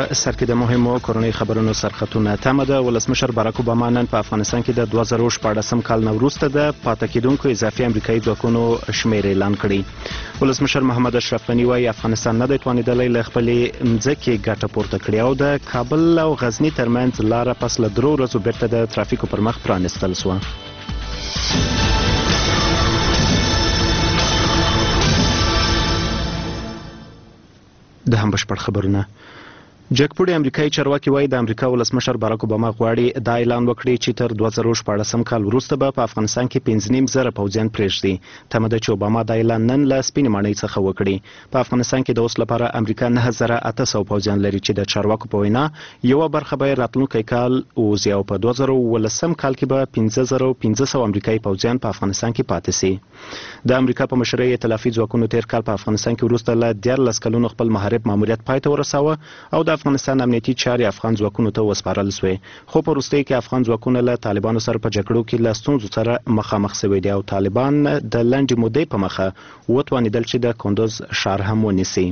په سر کې د مهمو کورنۍ خبرونو سرخطونه تمه ده. ولسمشر باراک اوباما نن په افغانستان کې د 2014 کال نه وروسته د پاتې کېدونکو اضافي امریکایي ځواکونو شمېر اعلان کړی. ولسمشر محمد اشرف غني وايي افغانستان نه دی توانېدلی له خپلې مځکې ګټه پورته کړي او د کابل او غزني ترمنځ لاره پس له 3 ورځو بیرته د ترافیکو پر مخ پرانیستل شوه. د هم بشپړ خبرونه. جګپوړي امریکایي چارواکي وایي د امریکا ولسمشر باراک اوباما غواړي دا اعلان وکړي چې تر 2014 کال وروسته به په افغانستان کې 5.5 پوځیان پرېږدي. تمه ده چې اوباما دا اعلان نن له سپینې ماڼۍ څخه وکړي. په افغانستان کې د اوس لپاره امریکا 9800 پوځیان لري چې د چارواکو په وینا یوه برخه به راتلونکی کال ووځي او په 2019 کال کې به 5500 امریکایي پوځیان په افغانستان کې پاتې سي. د امریکا په مشرۍ ائتلافي ځواکونو تیر کال په افغانستان کې وروسته له 14 کلونو خپل محارب ماموریت پای ته ورساوه او د افغانستان امنیتي چارې افغان ځواکونو ته وسپارل شوې. خو په وروستیو کې افغان ځواکونه له طالبانو سره په جګړو کې له ستونزو سره مخامخ شوي دي او طالبان د لنډې مودې په مخه وتوانېدل چې د کندوز شهر هم ونیسي.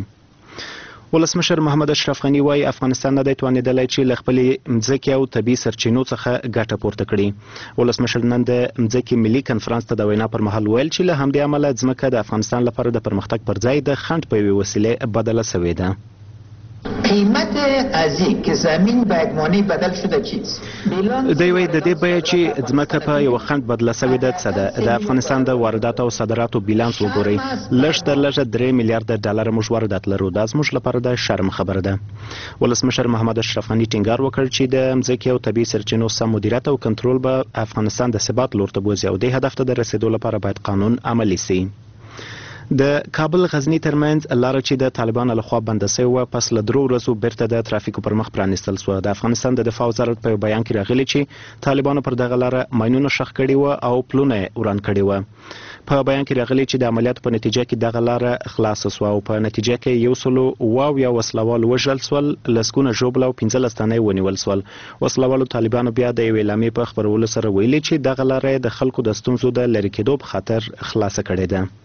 ولسمشر محمد اشرف غني وايي افغانستان نه دی توانېدلی چې له خپلې مځکې او طبیعي سرچینو څخه ګټه پورته کړي. ولسمشر نن د مځکې ملي کنفرانس ته د وینا پر مهال ویل چې له همدې امله ځمکه د افغانستان لپاره د پرمختګ پر ځای د خنډ په یوې وسیلې بدله شوې ده. قیمت از این که زمین به یک مانع بدل شده چیست؟ دی وایي د دې بیه چې ځمکه په یوه خنډ بدله شوې ده څه ده؟ د افغانستان د وارداتو او صادراتو بیلانس وګورئ. لږ تر لږه 3 میلیارډ ډالر موږ واردات لرو. دا زموږ لپاره د شرم خبره ده. ولسمشر محمد اشرف غني ټینګار وکړ چې د مځکې او طبیعي سرچینو سم مدیریت او کنټرول به افغانستان د ثبات لور ته بوځي او دې هدف ته د رسیدو لپاره باید قانون عملي سي. د کابل غزنی ترمنځ لاره چې د طالبانو لخوا بنده شوې وه پس له 3 ورځو بیرته د ترافیکو پر مخ پرانیستل شوه. د افغانستان د دفاع وزارت په بیان کې راغلی چې طالبانو پر دغه لاره ماینونه ښخ کړي وه او پلونه یې وران کړي وه. په بیان کې راغلی چې د عملیاتو په نتیجه کې دغه لاره خلاصه شوه او په نتیجه کې 100 وسلوال وژل شول، لسګونه ژوبل او 15 تنه ونیول شول. وسلوالو طالبانو بیا د یوې اعلامیې په خپرولو سره ویلي چې دغه لاره د خلکو د ستونزو د لرې کېدو په خاطر خلاصه کړې ده.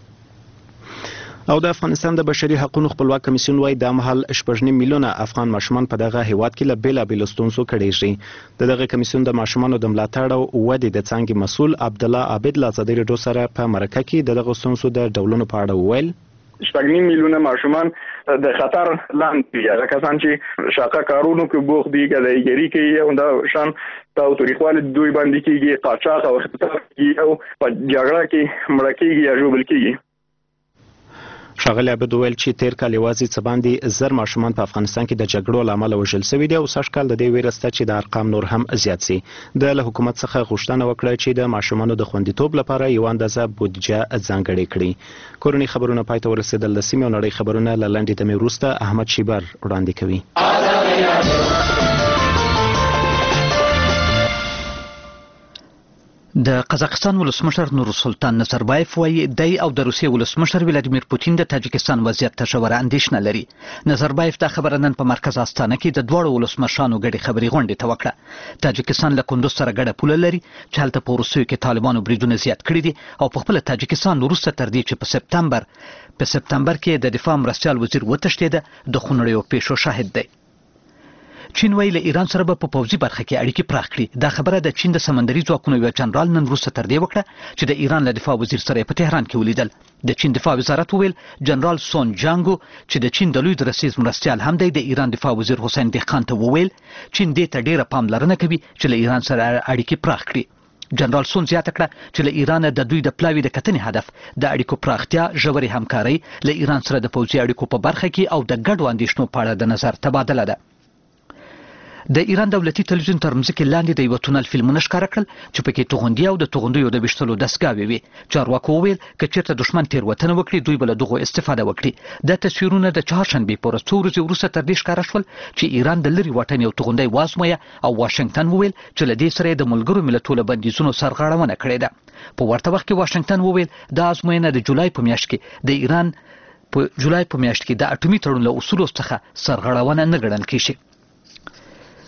او د افغانستان د بشري حقوقو خپلواک کمیسیون وايي دا مهال 6.9 میلیونه افغان ماشومان په دغه هیواد کې له بیلابیلو ستونزو کړېږي. دغه کمیسیون د ماشومانو د ملاتړ او ودې د څانګې مسؤل عبدالله عابد له ازادي راډیو سره په مرکه کې دغه ستونزو د ډولونو په اړه وویل. 6.9 میلیونه ماشومان د خطر لاندې دي. هغه کسان چې شاقه کارونو کې بوخت دي، ګدایګري کوي او دا شان تاوتریخوالي دوی باندې کېږي، قاچاق او اختطاف کېږي او په جګړه کې مړه کېږي یا ژوبل کېږي. ښاغلی عابد وویل چې تیر کال یوازې څه باندې 1000 ماشومان په افغانستان کې د جګړو له امله وژل شوي دي او سږ کال د دې ویره شته چې د ارقام نور هم زیات سي. د له حکومت څخه غوښتنه وکړه چې د ماشومانو د خوندیتوب لپاره یو اندازه بودیجه ځانګړې کړي. کورنۍ خبرونه پای ته ورسېدل. د سیمې او نړۍ خبرونه له لنډې دمې وروسته احمد شیبر وړاندې کوي. د قزاقستان ولسمشر نورسلطان نظربایف وایي دی او د روسیې ولسمشر ولادیمیر پوتین د تاجکستان وضعیت ته ژوره اندېښنه لري. نظربایف دا خبره نن په مرکز استانه کې د دواړو ولسمشرانو ګډې خبرې غونډې ته وکړه. تاجکستان له کندوز سره ګډه پوله لري چې هلته په وروستیو کې طالبانو بریدونه زیات کړي دي او په خپله تاجکستان وروسته تر دې چې په سپتمبر کې د دفاع مرستیال وزیر وتښتېده د خونړیو پیښو شاهد دی. چین ویل ایران سره به په پوځي برخه کې اړیکې پراخ کړي. دا خبره د چین د سمندري ځواکونو یو جنرال نن وروسته تر دې وکړه چې د ایران له دفاع وزیر سره په تهران کې ولیدل. د چین دفاع وزارت وویل جنرال سون جانګو چې د چین د لوی درسیز مرستیال هم دی د ایران دفاع وزیر حسین دهقان ته وویل چین دې ته ډیره پاملرنه کوي چې له ایران سره اړیکې پراخ کړي. جنرال سون زیاته کړه چې له ایران د دوی د پلاوي د کتنې هدف د اړیکو پراختیا، ژورې همکارۍ، له ایران سره د پوځي اړیکو په برخه کې او د ګډو اندېښنو په اړه د نظر تبادله ده. د ایران دولتي تلویزیون تر مځکې لاندې د یوه تونل فلمونه ښکاره کړل چې پکې توغندي او د توغندیو د ویشتلو دستګاوې وې. چارواکو وویل که چېرته دښمن تېروتنه وکړي دوی به له دغو استفاده وکړي. دا تصویرونه د چهارشنبې په ورځ څو ورځې وروسته تر دې ښکاره شول چې ایران د لرې واټن یو توغندی وازمویه او واشنګټن وویل چې له دې سره یې د ملګرو ملتونو بندیزونو سرغړونه کړې ده. په ورته وخت کې واشنګټن وویل دا ازموینه د جولای په میاشت کې د اټومي تړون له اصولو څخه سرغړونه نه ګڼل کېږي.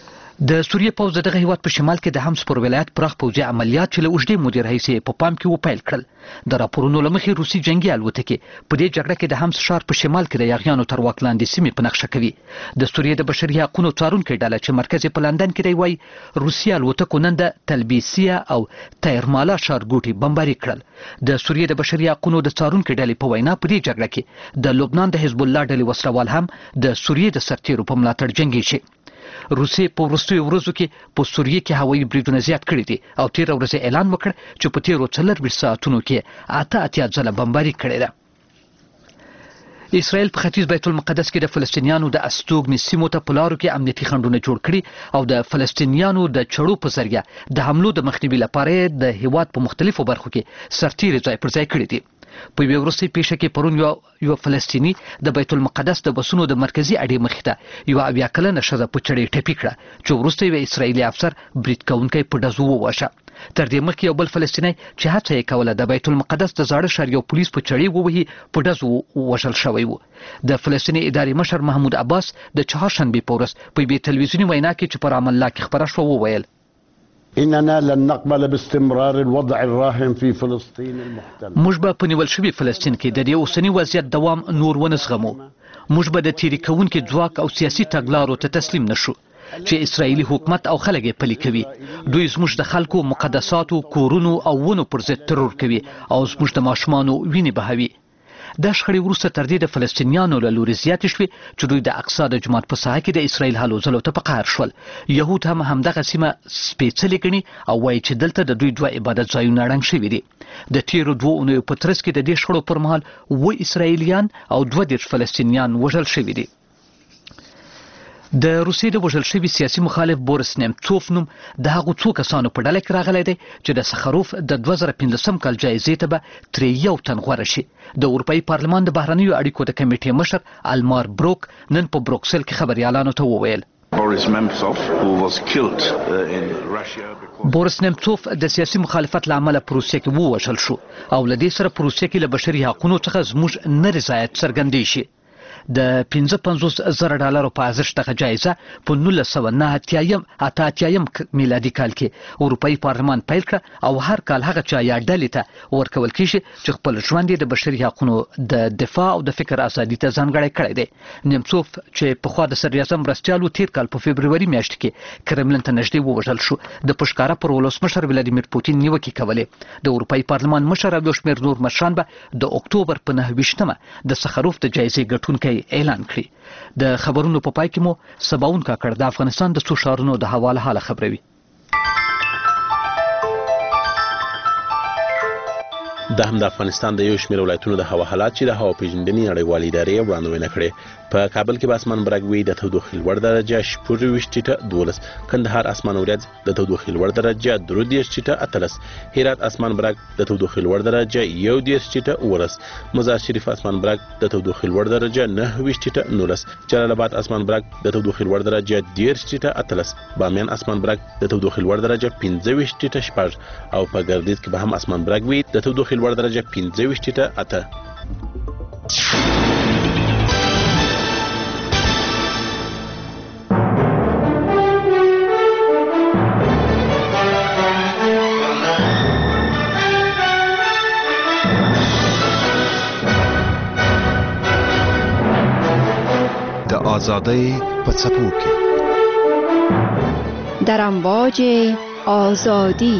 د سوریه پوځ دغه هیواد په شمال کې د حمص پر ولایت پراخ پوځي عملیات چې له اوږدې مودې راهیسې په پام کې وپیل کړل. د راپورونو له مخې روسي جنگي الوتکې په دې جګړه کې د حمص ښار په شمال کې د یاغیانو تر واک لاندې سیمې په نقشه کوي. د سوریې د بشري حقوقو څارونکي ډله چې مرکز یې په لندن کې دی وایي روسي الوتکو نن د تلبیسیه او تایرمالا ښارګوټي بمباري کړل. د سوریې د بشري حقوقو د څارونکي ډلې په وینا په دې جګړه کې د لبنان د حزب الله ډلې وسلوال هم د سوریې د سرتیرو په ملاتړ جنگي شي. روسیې په وروستیو ورځو کې په سوریې کې هوایي بریدونه زیات کړي دي او تېره ورځ اعلان وکړ چې په تېرو 24 ساعتونو کې 88 ځله بمباري کړې ده. اسرائیل په ختیځ بیت المقدس کې د فلسطینیانو د استوګنې سیمو ته په لارو کې امنیتي خنډونه جوړ کړي او د فلسطینیانو د چړو په ذریعه د حملو د مخنیوي لپاره د هیواد په مختلفو برخو کې سرتیري ځای پر ځای کړي دي. په یوه وروستۍ پیښه کې پرون یو فلسطیني د بیت المقدس د بسونو د مرکزي اډې مخې ته یوه 70 کلنه ښځه په چړې ټپي کړه چې وروسته یو اسرائیلي افسر برید کوونکی په ډزو وواژه. تر دې مخکې یو بل فلسطینی چې هڅه یې کوله د بیت المقدس د زاړه ښار یو پولیس په چړې ووهي په ډزو ووژل شوی و. د فلسطیني ادارې مشر محمود عباس د چهارشنبې په ورځ په یوې تلویزیوني وینا کې چې په رام الله کې خپره شوه وویل إننا لن نقبل باستمرار الوضع الراهن في فلسطين المحتلة. موږ به په نیول شوي فلسطین کې د دې اوسني وضعیت دوام نور ونه زغمو. موږ به د تیری کوونکي ځواک او سیاسي تګلارو ته تسلیم نشو چې اسرائیلي حکومت او خلک یې پلي کوي. دوی زموږ د خلکو مقدساتو، کورونو او ونو پر ضد ترور کوي او زموږ د ماشومانو وینې بهوي. دا شخړې وروسته تر دې د فلسطینیانو له لوري زیاتې شوې چې دوی د اقصی د جومات په ساحه کې د اسرائیل هلو ځلو ته په قهر شول. یهود هم همدغه سیمه سپېڅلې ګڼي او وایي چې دلته د دوی 2 عبادت ځایونه ړنګ شوي دي. د تېرو 2 اونیو په ترڅ کې د دې شخړو پر مهال 7 اسرائیلیان او 22 فلسطینیان وژل شوي دي. د روسیې د وژل شوي سیاسي مخالف بوریس نیمڅوف نوم د هغو څو کسانو په ډله کې راغلی دی چې د سخروف د 2015 کال جایزې ته به ترې 1 تن غوره شي. د اروپایي پارلمان د بهرنیو اړیکو د کمیټې مشر المار بروک نن په بروکسل کې خبریالانو ته وویل بوریس نیمڅوف د سیاسي مخالفت له امله په روسیه کې ووژل شو او له دې سره په روسیه کې له بشري حقوقو څخه زموږ نه رضایت څرګندې شي. د $55,000 په ارزښت دغه جایزه په 1988 میلادي کال کې اروپایي پارلمان پیل کړه او هر کال هغه چا یا ډلې ته ورکول کیږي چې خپل ژوند یې د بشري حقوقو د دفاع او د فکر ازادي ته ځانګړی کړی دی. نیمڅوف چې پخوا د صدر اعظم مرستیالو تیر کال په فبروري میاشت کې کرملین ته نږدې ووژل شو. د پښکاره پر ولسمشر ولادیمیر پوتین نیوکې کولې. د اروپایي پارلمان مشر او یو شمېر نور مشران به د اکتوبر په 29مه د سخروف د جایزې ګټونکی اعلان کړي. د خبرونو په پای کې مو سباون کاکړ د افغانستان د څو ښارونو د هوا له حاله خبروي. دا هم د افغانستان د یو شمېر ولایتونو د هوا حالات چې د هوا پیژندنې نړیوالې ادارې وړاندوینه کړې. په کابل کې به اسمان برګ وي، د تودوخې لوړ درجه 26.12، کندهار اسمان وریځ د تودوخې لوړ درجه 33.18، هرات اسمان برګ د تودوخې لوړ درجه 11.19، مزار شریف اسمان برګ د تودوخې لوړ درجه 9.19، جلال آباد اسمان برګ د تودوخې لوړ درجه 10.18، بامیان اسمان برګ د تودوخې لوړ درجه 15.6 او په ګردیز کې به هم اسمان برګ وي د تودوخې لوړ درجه 15.8. آزادی په څپو کې در امواج آزادی.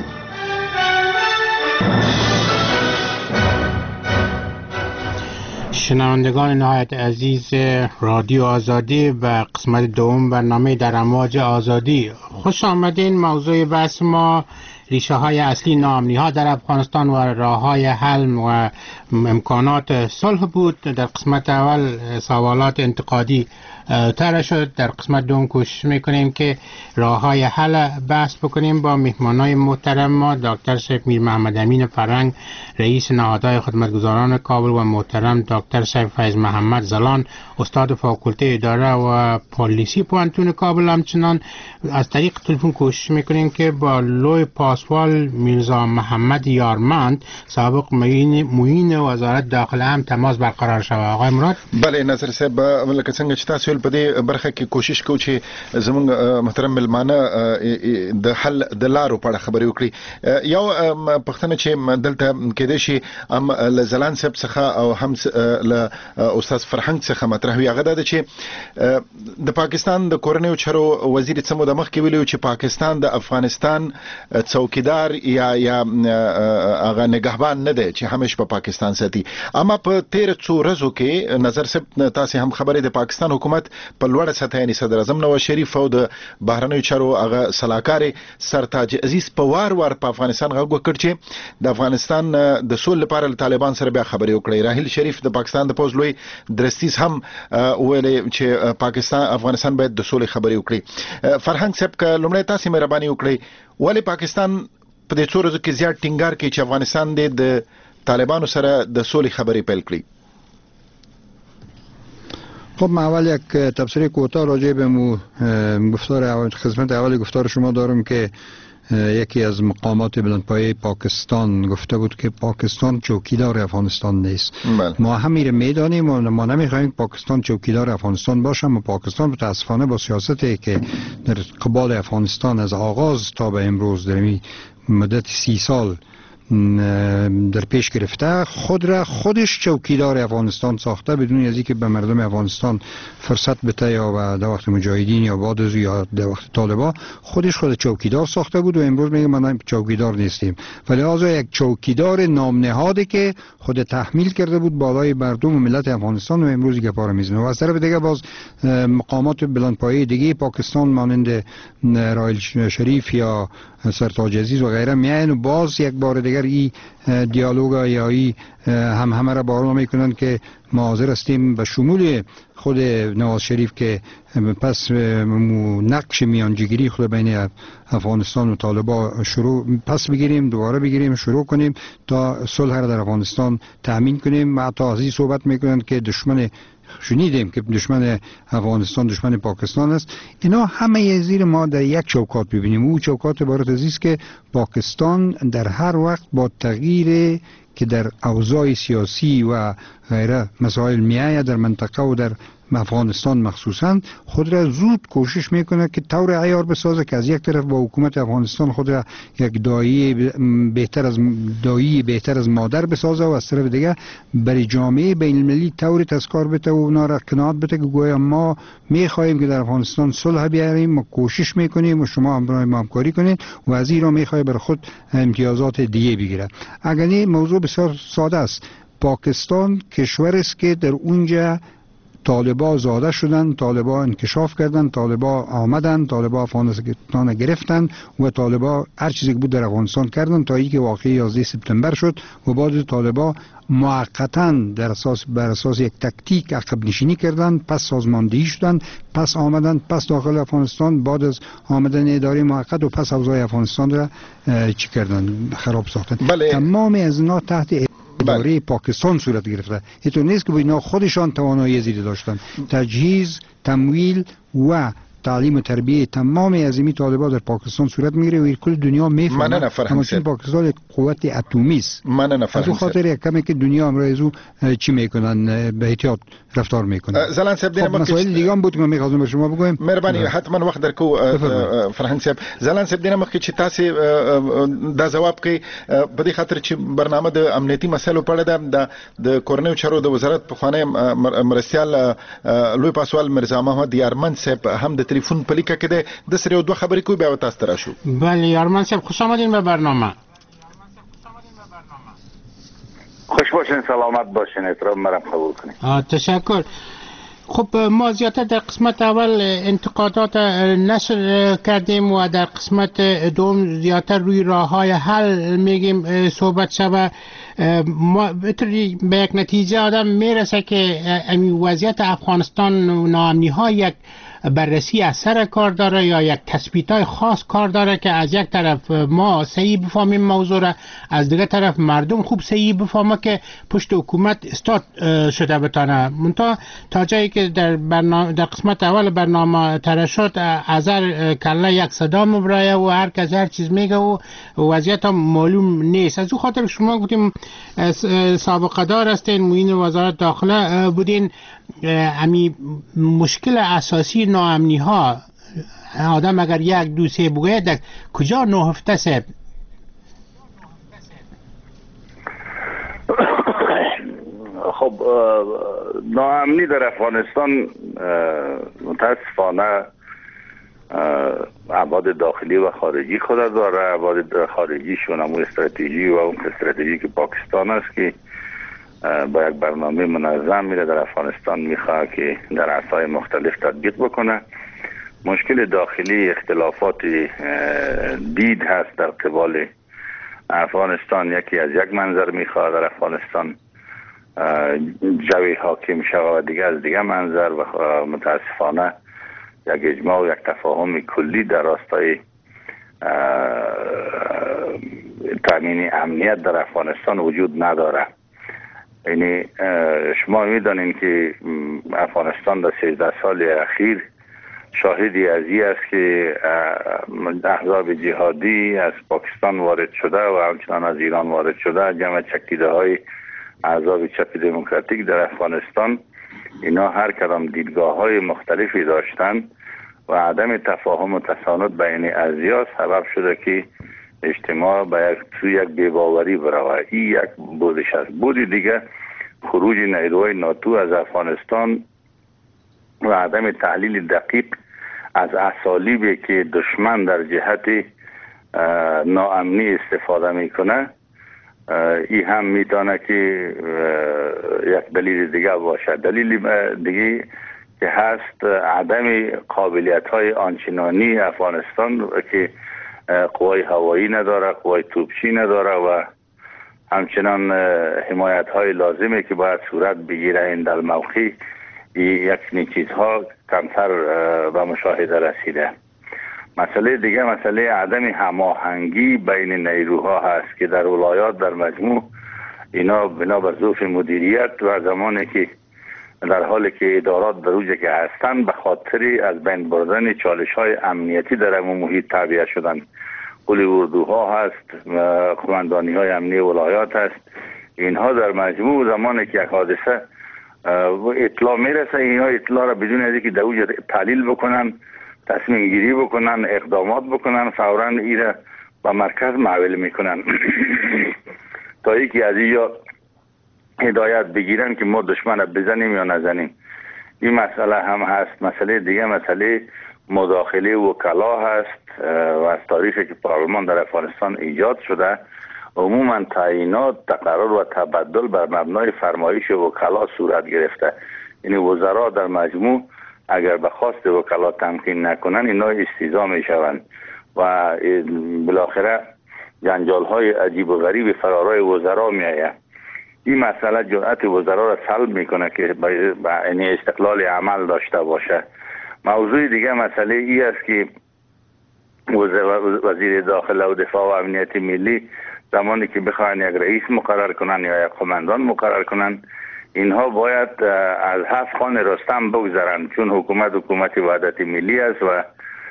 شنوندگان نهایت عزیز رادیو آزادی به قسمت دوم برنامه در امواج آزادی خوش آمدین. موضوع بحث ما ریشه های اصلی ناامنی ها در افغانستان و راه های حل و امکانات صلح بود. در قسمت اول سوالات انتقادی طرح شد. در قسمت دوم کوشش میکنیم که راه های حل بحث بکنیم با مهمانای محترم ما، دکتر سیف میر محمد امین فرنگ رئیس نهادهای خدمتگزاران کابل و محترم دکتر سیف فیض محمد زلان استاد فاکولته اداره و پالیسی پوهنتون کابل. همچنان از طریق تلفن کوشش میکنیم که با لوی پاس پاسوال میرزا محمد یارمند سابق معین وزارت داخله هم تماس برقرار شوه. آقای مراد. بله ناظر صاحب لکه څنګه چې تاسو په دې برخه کې کوشش کوو چې زموږ محترم ملمانه د حل د لارو په اړه خبرې وکړي. یو پښتنه چې دلته کېدې شي هم له زلان صاحب څخه او هم له استاد فرهنګ څخه مطرح وي، هغه د چې د پاکستان د کورنیو چارو وزیر څمو د مخ کې ویلو چې پاکستان د افغانستان څوکیدار یا هغه نگهبان نه دی چې همیش په پاکستان ساتي. اما په 13 ورځو کې نظر صاحب تاسو هم خبرې د پاکستان حکومت په لوړه سطح یعنی صدر اعظم نواز شریف او د بهرنیو چارو هغه صلاحکار سرتاج عزیز په وار په افغانستان غوږ وکړ چې د افغانستان د سول لپاره له طالبان سره بیا خبرې وکړي. راهیل شریف د پاکستان د پوز لوی درستیز هم ویلي چې افغانستان باید د سولې خبرې وکړي. فرهنګ صاحب که لومړی تاسو مهرباني وکړئ ولی پاکستان په دې څو ورځو کې زیات ټینګار کوي چې افغانستان د طالبانو سره د سولې خبرې پیل کړي؟ خب من اول یک تبصره کوتاه راجع به گفتار خدمت اول گفتار شما دارم که یکی از مقامات بلندپایه پاکستان گفته بود که پاکستان چوکیدار افغانستان نیست. ما هم میره میدانیم و ما نمیخوایم پاکستان چوکیدار افغانستان باشه. اما پاکستان متاسفانه با سیاستی که در قبال افغانستان از آغاز تا به امروز در مدت 30 سال در پیش گرفته خودش چوکیدار افغانستان ساخته بدون از اینکه به مردم افغانستان فرصت بده یا در وقت مجاهدین یا بعد از یا در وقت طالبان خود چوکیدار ساخته بود و امروز میگه ما چوکیدار نیستیم. ولی لازم یک چوکیدار نامنهاده که خود تحمیل کرده بود بالای مردم و ملت افغانستان و امروز دیگه پاره میزنه. و از طرف دیگه باز مقامات بلندپایه دیگه پاکستان مانند راهیل شریف یا سرتاج عزیز و غیره میاین و باز یک بار دیگر این دیالوگ یا این همه را بارون میکنن که ما حاضر هستیم به شمول خود نواز شریف که پس نقش میانجیگیری خود بین افغانستان و طالبان پس بگیریم، دوباره بگیریم، شروع کنیم تا صلح را در افغانستان تأمین کنیم. و حتی از این صحبت میکنن که شنیدیم که دشمن افغانستان دشمن پاکستان است. اینا همه زیر ما در یک چوکات ببینیم. او چوکات عبارت از است که پاکستان در هر وقت با تغییر که در اوضاع سیاسی و غیره مسائل میآید در منطقه و در افغانستان مخصوصا خود را زود کوشش میکنه که طور عیار بسازه که از یک طرف با حکومت افغانستان خود را یک دایی بهتر از مادر بسازه و از طرف دیگه برای جامعه بین المللی طور تذکار بده و اونا را قناعت بده که گویا ما میخواهیم که در افغانستان صلح بیاریم، ما کوشش میکنیم و شما همراه ما همکاری کنید و از این را میخواد بر خود امتیازات دیگه بگیره. اگر این موضوع بسیار ساده است. پاکستان کشور است که در اونجا طالبا زاده شدن، طالبا انکشاف کردن، طالبا آمدن، طالبا افغانستان گرفتن و طالبا هر چیزی که بود در افغانستان کردن تا اینکه واقعی 11 سپتامبر شد و بعد طالبا موقتا بر اساس یک تکتیک عقب نشینی کردن، پس سازماندهی شدن، پس آمدن، پس داخل افغانستان بعد از آمدن اداره موقت و پس اوضاع افغانستان را چی کردن؟ خراب ساختن. تمام از اینا تحت اداره پاکستان صورت گرفته. اینطور نیست که اینا خودشان توانایی زیاده داشتن. تجهیز، تمویل و تعلیم و تربیه تمام عظیمی طالبان در پاکستان صورت میگیره و کل دنیا میفهمه. اما چون پاکستان یک قوت اتمی است. از اون خاطر یک کمی که دنیا امروز چی میکنن به احتیاط رفتار میکنن. زلان صاحب دینه مسائل دیگه هم بود که من می‌خواستم به شما بگم. مهربانی حتما وخت درکو فرهنګ صاحب. زلان صاحب دینه مخکې چې تاسو دا جواب کوي په دې خاطر چې برنامه د امنیتي مسایلو په اړه د کورنیو چارو د وزارت په خوانه مرستيال لوی پاسوال مرزا محمد یارمن صاحب هم د تلیفون په لیکه کې د سره دوه خبرې کوي بیا تاسو ته راشو. بله یارمن صاحب خوش آمدین به برنامه. خوش باشین، سلامت باشین، احترام مرا قبول کنید. تشکر. خب ما زیادت در قسمت اول انتقادات نشر کردیم و در قسمت دوم زیادتر روی راه‌های حل میگیم صحبت شود. ما بطوری به یک نتیجه آدم میرسه که امی وضعیت افغانستان و ناامنی‌ها یک بررسی اثر کار داره یا یک تثبیت‌های خاص کار داره که از یک طرف ما صحیح بفهمیم موضوع را، از دیگه طرف مردم خوب صحیح بفهمه که پشت حکومت استاد شده بتانه. منتها تا جایی که در قسمت اول برنامه طرح شد، از هر کله یک صدا مبرایه و هر کس هر چیز میگه و وضعیت هم معلوم نیست. از او خاطر شما گفتیم سابقه دار هستین، معین وزارت داخله بودین. امی مشکل اساسی ناامنی ها آدم اگر یک دو سه بگوید در کجا نهفته است؟ خب ناامنی در افغانستان متاسفانه ابعاد داخلی و خارجی خود داره. ابعاد خارجیشون هم استراتژی و اون استراتژی که پاکستان است که با یک برنامه منظم میره در افغانستان میخواه که در عرصه‌های مختلف تطبیق بکنه. مشکل داخلی اختلافات دید هست در قبال افغانستان. یکی از یک منظر میخواه در افغانستان جوی حاکم شود و دیگه از دیگه منظر، و متاسفانه یک اجماع و یک تفاهم کلی در راستای تامین امنیت در افغانستان وجود نداره. یعنی شما میدانید که افغانستان در 13 سال اخیر شاهدی از این است که احزاب جهادی از پاکستان وارد شده و همچنان از ایران وارد شده. جمع چکیده های احزاب چپ دموکراتیک در افغانستان، اینا هر کدام دیدگاه های مختلفی داشتن و عدم تفاهم و تساند بین ازیا سبب شده که اجتماع به یک بی‌باوری برود. این یک بودش است. بودی دیگه خروج نیروهای ناتو از افغانستان و عدم تحلیل دقیق از اسالیبی که دشمن در جهت ناامنی استفاده میکنه، این هم میتونه که یک دلیل دیگه باشه. دلیل دیگه که هست عدم قابلیت های آنچنانی افغانستان که قوای هوایی نداره، قوای توپچی نداره و همچنان حمایت های لازمه که باید صورت بگیره این در موقع یک چیزها کمتر به مشاهده رسیده. مسئله دیگه مسئله عدم هماهنگی بین نیروها هست که در ولایات در مجموع اینا بنا به ضعف مدیریت و زمانی که در حالی که ادارات در اوج که هستند به خاطر از بین بردن چالش های امنیتی در امون محیط تعبیه شدن. قلی اردوها هست، قماندانی های امنی ولایات هست. اینها در مجموع زمانی که یک حادثه اطلاع میرسه، اینها اطلاع را بدون از اینکه در اوج تحلیل بکنن، تصمیم گیری بکنن، اقدامات بکنن، فوراً ایره به مرکز محول میکنن تا اینکه از اینجا هدایت بگیرن که ما دشمن را بزنیم یا نزنیم. این مسئله هم هست. مسئله دیگه مسئله مداخله وکلا هست و از تاریخی که پارلمان در افغانستان ایجاد شده عموما تعیینات، تقرر و تبدل بر مبنای فرمایش وکلا صورت گرفته. یعنی وزرا در مجموع اگر به خواست وکلا تمکین نکنن اینا استیضاح می شوند و بالاخره جنجال های عجیب و غریب فرارای وزرا می آید. این مسئله جرأت وزرا را سلب میکنه که یعنی استقلال عمل داشته باشه. موضوع دیگه مسئله ای است که وزیر داخله و دفاع و امنیت ملی زمانی که بخواهند یک رئیس مقرر کنن یا یک قماندان مقرر کنن، اینها باید از 7 خان رستم بگذرن، چون حکومت وحدت ملی است و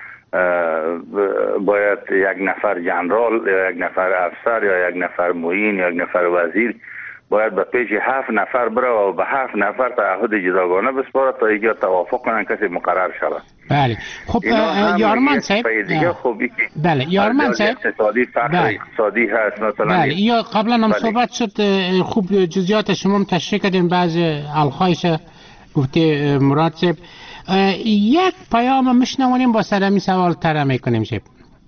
باید یک نفر جنرال یا یک نفر افسر یا یک نفر معین یا یک نفر وزیر باید به پیش 7 نفر بره و به 7 نفر تعهد جداگانه بسپاره تا اینجا توافق کنن کسی مقرر شود. بله. خب یارمان صاحب، بله یارمان صاحب، اقتصادی فرق اقتصادی هست مثلا. بله یا قبلا هم صحبت شد، خوب جزئیات شما هم تشریح کردین، بعض الخایش گفته مراد صاحب. یک پیام میشنویم با سر همین سوال طرح میکنیم صاحب.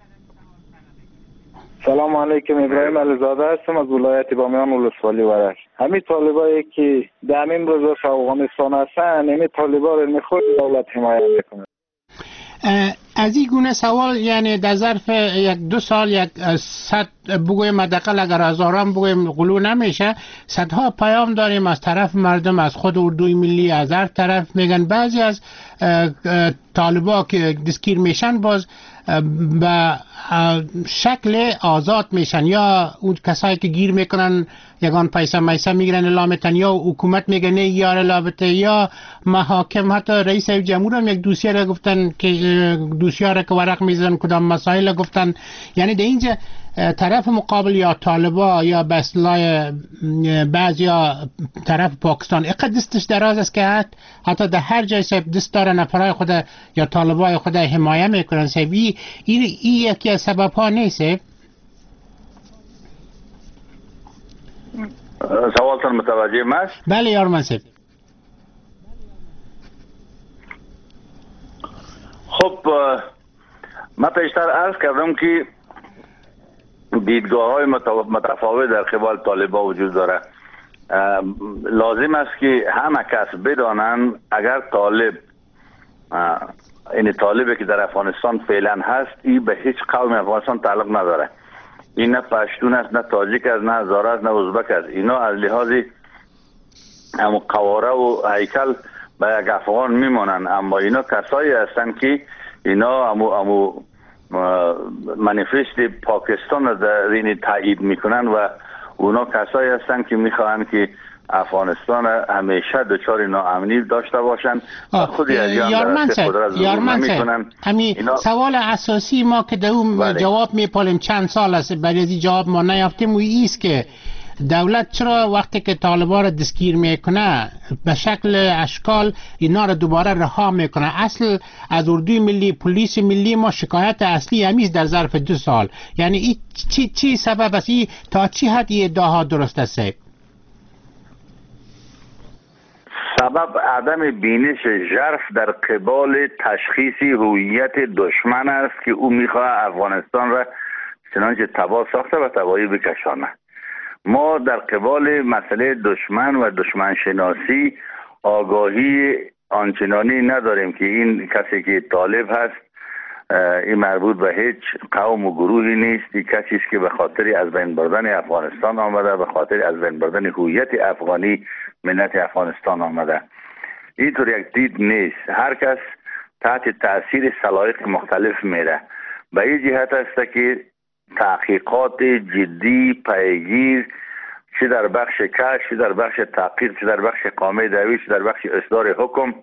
سلام علیکم، ابراهیم علیزاده هستم از ولایت بامیان ولسوالی ورش. همین طالبایی که در همین روز افغانستان هستن، همین طالبا رو خود دولت حمایت میکنه. از این گونه سوال یعنی در ظرف 1-2 سال 100 بگویم حداقل اگر هزاران بگویم غلو نمیشه، صدها پیام داریم از طرف مردم، از خود اردوی ملی، از هر طرف. میگن بعضی از طالبا که دستگیر میشن باز به شکل آزاد میشن، یا اون کسایی که گیر میکنن یگان پیسه میسه میگیرن الا میتن، یا حکومت میگه نه یار لابته، یا محاکم. حتی رئیس جمهور هم یک دوسیه را گفتن که دوسیه را که ورق میزنن کدام مسائل گفتن. یعنی در اینجا طرف مقابل یا طالبا یا به اصطلاح بعضی یا طرف پاکستان اقدر دستش دراز است که حتی در هر جای صاحب دست داره نفرای خود یا طالبای خود حمایه میکنن. صاحب این یکی از سبب ها نیست؟ سوالتان متوجه است؟ بله یارمن صاحب. خب من پیشتر عرض کردم که دیدگاه های متفاوت در قبال طالبا وجود داره. لازم است که همه کس بدانند اگر طالب این طالبی که در افغانستان فعلا هست، این به هیچ قوم افغانستان تعلق نداره. این نه پشتون است، نه تاجیک است، نه هزاره است، نه ازبک است. اینا از لحاظ همون قواره و هیکل به یک افغان میمانند، اما اینا کسایی هستند که اینا همو منیفست پاکستان را در این تایید میکنن و اونا کسایی هستند که میخواهند که افغانستان همیشه دچار ناامنی داشته باشند. خود یارمن صاحب همین سوال اساسی ما که در اون جواب میپالیم چند سال است برای این جواب ما نیافتیم و ایست که دولت چرا وقتی که طالبان را دستگیر میکنه به شکل اشکال اینا را دوباره رها میکنه؟ اصل از اردوی ملی، پلیس ملی ما شکایت اصلی همیز در ظرف 2 سال. یعنی این چی سبب است؟ تا چی حد این ادعاها درست است؟ سبب عدم بینش ژرف در قبال تشخیص هویت دشمن است که او میخواه افغانستان را چنانچه تباه ساخته و تباهی بکشانه. ما در قبال مسئله دشمن و دشمن شناسی آگاهی آنچنانی نداریم که این کسی که طالب هست این مربوط به هیچ قوم و گروهی نیست. این کسی است که به خاطر از بین بردن افغانستان آمده، به خاطر از بین بردن هویت افغانی ملت افغانستان آمده. اینطور یک دید نیست. هر کس تحت تاثیر سلایق مختلف میره. به این جهت است که تحقیقات جدی پیگیر چه در بخش کشف، چه در بخش تحقیق، چه در بخش اقامه دعوی، چه در بخش اصدار حکم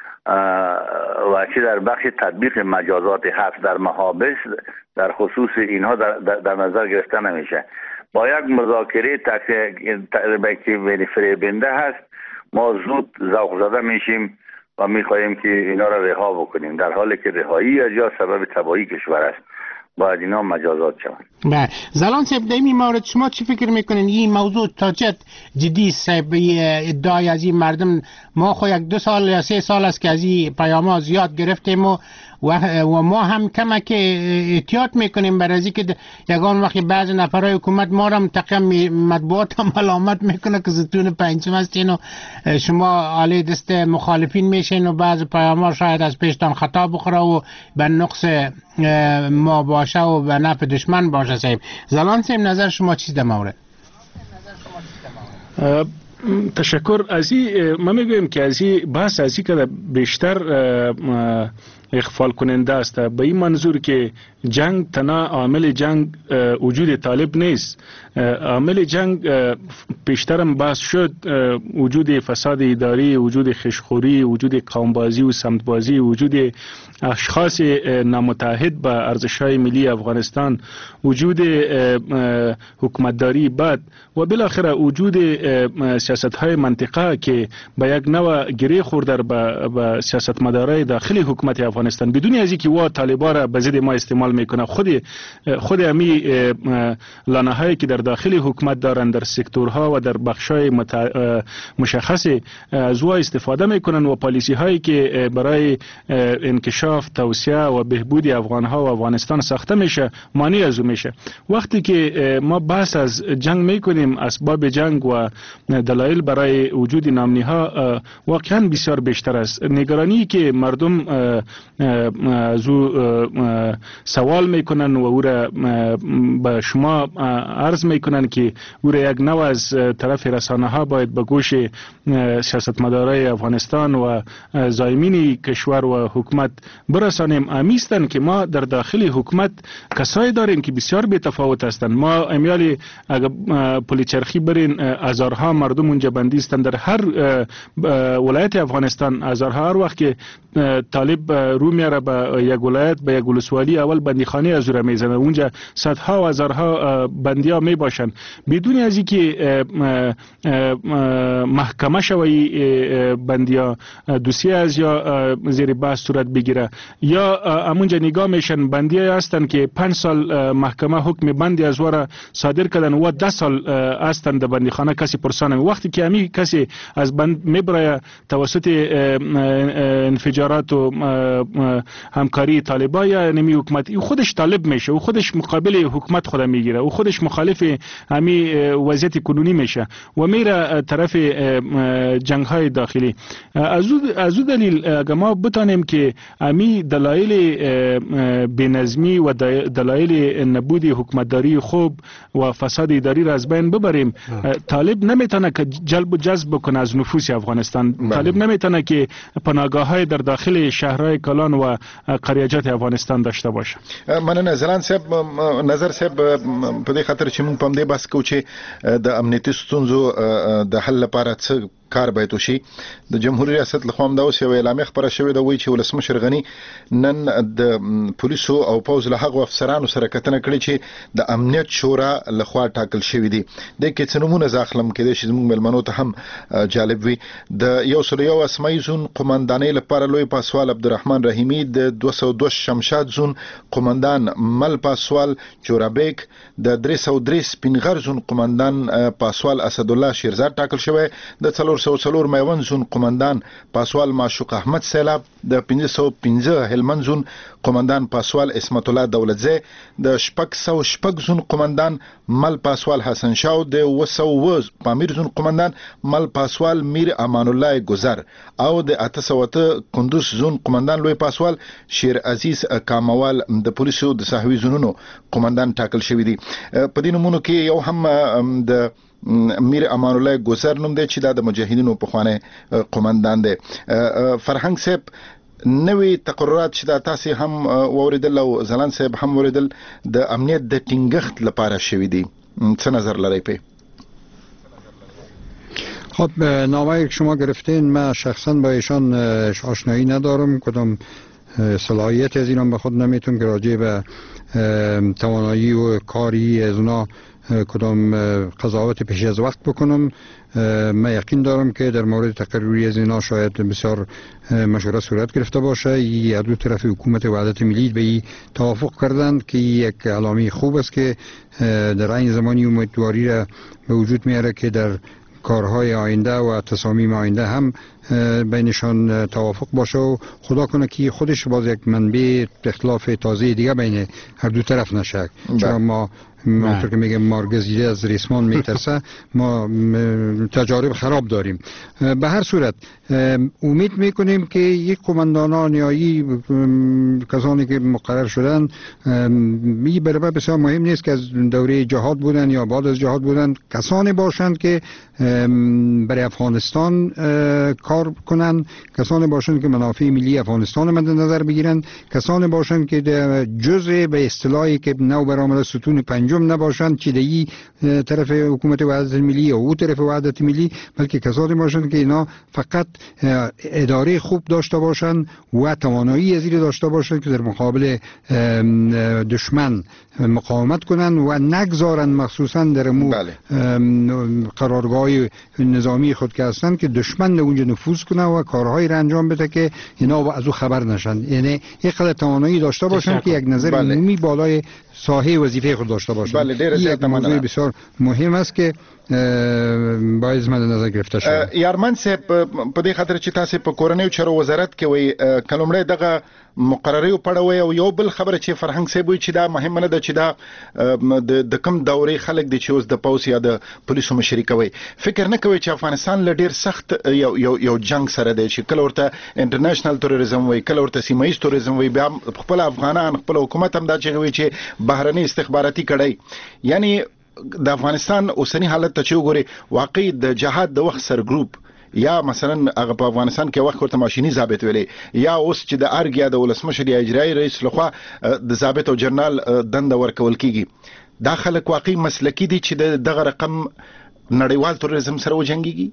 و چه در بخش تطبیق مجازات حبس در محابس در خصوص اینها در نظر گرفته نمیشه. با یک مذاکره که فریبنده هست ما زود ذوق زده میشیم و میخواهیم که اینا را رها بکنیم، در حالی که رهایی از یا سبب تباهی کشور است. باید اینا مجازات شوند. بله. زلان صاحب در این مورد شما چی فکر میکنین؟ این موضوع تا چه جدی صاحب ادعای از این مردم؟ ما خو 1-2 سال یا 3 سال است که از این پیام‌ها زیاد گرفتیم و ما هم کمک احتیاط میکنیم برای اینکه یگان وقتی بعضی نفرای حکومت ما را متقیم مطبوعات هم ملامت میکنه که ستون پنجم هستین و شما علی دست مخالفین میشین و بعضی پیام‌ها شاید از پیشتان خطا بخوره و به نقص ما باشه و به نفع دشمن باشه. صاحب زلان صاحب نظر شما چیز در مورد؟ تشکر. از این ما میگویم که از این بحث از این که بیشتر اغفال کننده است، به این منظور که جنگ تنها عامل جنگ وجود طالب نیست. عامل جنگ پیشترم بحث شد وجود فساد اداری، وجود خشخوری، وجود قومبازی و سمتبازی، وجود اشخاص نامتحد به ارزش‌های ملی افغانستان، وجود حکومتداری بد و بالاخره وجود سیاست‌های منطقه که به یک نوع گره خورده به سیاستمدارای داخلی حکومت افغانستان بدون از اینکه طالبان را به ضد ما استعمال میکنه. خود امی لانه‌هایی که در داخل حکومت دارند در سکتورها و در بخش‌های مشخصی از او استفاده میکنن و پالیسی هایی که برای انکشاف، توسعه و بهبود افغانها و افغانستان ساخته میشه مانع از او میشه. وقتی که ما بحث از جنگ میکنیم، اسباب جنگ و دلایل برای وجود نامنی‌ها واقعا بسیار بیشتر است. نگرانی که مردم از او سوال میکنن و او را به شما عرض میکنن که او را یک نوع از طرف رسانه ها باید به گوش سیاستمدارای افغانستان و زایمین کشور و حکومت برسانیم. امیستن که ما در داخل حکومت کسایی داریم که بسیار بی‌تفاوت هستند. ما امیالی اگر پلیچرخی برین هزارها مردم اونجا بندیستند در هر ولایت افغانستان. هزارها هر وقت که طالب رو میاره به یک ولایت به یک ولسوالی اول بندیخانه از او میزنه، اونجا صدها و هزارها بندیا می باشند بدون از اینکه محکمه شوی بندیا دوسیه از یا زیر بحث صورت بگیره یا همونجا نگاه میشن بندیا هستند که 5 سال محکمه حکم بندی از وره صادر کردن و 10 سال هستند در بندیخانه کسی پرسان. وقتی که همی کسی از بند میبره توسط انفجارات و همکاری طالبا یا نمی حکومت، او خودش طالب میشه، او خودش مقابل حکومت خود میگیره، او خودش مخالف همی وضعیت کنونی میشه و میره طرف جنگ های داخلی. از او دلیل اگر ما بتانیم که همی دلایل بینظمی و دلایل نبود حکومتداری خوب و فساد اداری را از بین ببریم، طالب نمیتونه که جلب و جذب بکنه از نفوس افغانستان. طالب نمیتونه که پناهگاه های در داخل شهرهای کلان و قریجات افغانستان داشته باشه. مننه زلان صاحب. نظر صاحب په دې خاطر چې موږ په دې بحث کوو چې د امنیتي ستونزو د حل لپاره څه کار باید وشي. د جمهوریت ریاست لخوا دا اوس یو اعلامیه خبره شوې ده وایي چې ولسمشر غني نن د پولیسو او پوز له هغو افسرانو سره کتنه کړې چې د امنیت شورا لخوا ټاکل شوی دي. د کې څه نمونه ځاخلم کېدای شي زموږ ملمنو ته هم جالب وي. د یو سل یو اسماعیل زون قومندانۍ لپاره لوی پاسوال عبدالرحمن رحیمی، د 202 شمشاد زون قومندان مل پاسوال جورابیک، د 303 سپینغر زون قومندان پاسوال اسدالله شیرزاد ټاکل شوی، د 404 میوند زون قومندان پاسوال معشوق احمد سیلاب، د 515 هلمند زون قومندان پاسوال اسمت الله دولتزی، د 600 زون قومندان مل پاسوال حسن شاو، د 200 پامیر زون قومندان مل پاسوال میر امان الله گذر او د 800 کندوز زون قومندان لوی پاسوال شیر عزیز کاموال د پولیسو د ساحوي زونونو قومندان ټاکل شوی دي. په دې نمونو کې یو هم د میر امان الله گذر نوم دی چې دا د مجاهدینو پخوانی قومندان دی. فرهنګ صاحب نوې تقررات چې دا تاسو هم اوریدل او زلان صاحب هم اوریدل د امنیت د ټینګښت لپاره شوی دی، څه نظر لرئ په؟ خب نامه‌ای که شما گرفتین من شخصا با ایشان آشنایی ندارم، کدام صلاحیت از اینا به خود نمیتونم که راجع به توانایی و کاری از اونا کدام قضاوت پیش از وقت بکنم. من یقین دارم که در مورد تقرری از اینا شاید بسیار مشورت صورت گرفته باشه. یا دو طرف حکومت وحدت ملی به این توافق کردند که یک علامه خوب است که در این زمانی امیدواری را به وجود میاره که در کارهای آینده و تصامیم آینده هم بینشان توافق باشه و خدا کنه که خودش باز یک منبع اختلاف تازه دیگه بین هر دو طرف نشه. چون ما همونطور که میگم مارگزیده از ریسمان میترسه، ما تجارب خراب داریم. به هر صورت امید میکنیم که یک قماندانان یا کسانی که مقرر شدن می برای بسیار مهم نیست که از دوره جهاد بودن یا بعد از جهاد بودن، کسانی باشند که برای افغانستان کار کنند، کسانی باشند که منافع ملی افغانستان مد نظر بگیرند، کسانی باشند که جزء به اصطلاحی که نو برآمده ستون پنجم نباشند که دی طرف حکومت وحدت ملی یا او طرف وحدت ملی، بلکه کسانی باشند که اینا فقط اداره خوب داشته باشند و توانایی از این داشته باشند که در مقابل دشمن مقاومت کنند و نگذارند مخصوصا در قرارگاه نظامی خود که هستند که دشمن اونجا نفوذ کنه و کارهایی را انجام بده که اینا از او خبر نشن. یعنی یک قدر توانایی داشته باشند که یک نظر عمومی بالای ساحه وظیفه خود داشته باشند. بله ډیر زیات موضوع بسیار مهم است که باید مد نظر گرفته شود. یارمن صاحب په دې خاطر چې تاسو په کورنیو چارو وزارت کې وي کلمړی دغه مقرری پړوي او یو بل خبره چې فرهنګ صاحب وي چې دا مهمه نه ده چې دا د کم دورې خلک دي چې اوس د پولیس یا د پولیسو مشري کوي. فکر نه کوي چې افغانستان له ډیر سخت یو جنگ سره دی چې کله ورته انټرنیشنل تروریزم وي کله ورته سیمه ایز تروریزم وي بیا خپل افغانان خپل حکومت هم دا چې وي چې بهرني استخباراتي کړي. یعنی د افغانستان اوسنی حالت ته چې وګوري واقعي د جهاد د وخت سر ګروپ یا مثلا هغه په افغانستان کې وخت ورته ماشيني ضابط ویلي یا اوس چې د ارګیا د ولسمشر یا اجرایی رئیس لخوا د ضابط او جنرال دنده ورکول کیږي. دا خلک واقعي مسلکی دي چې دغه رقم نړیوال تروریزم سره وجنګيږي.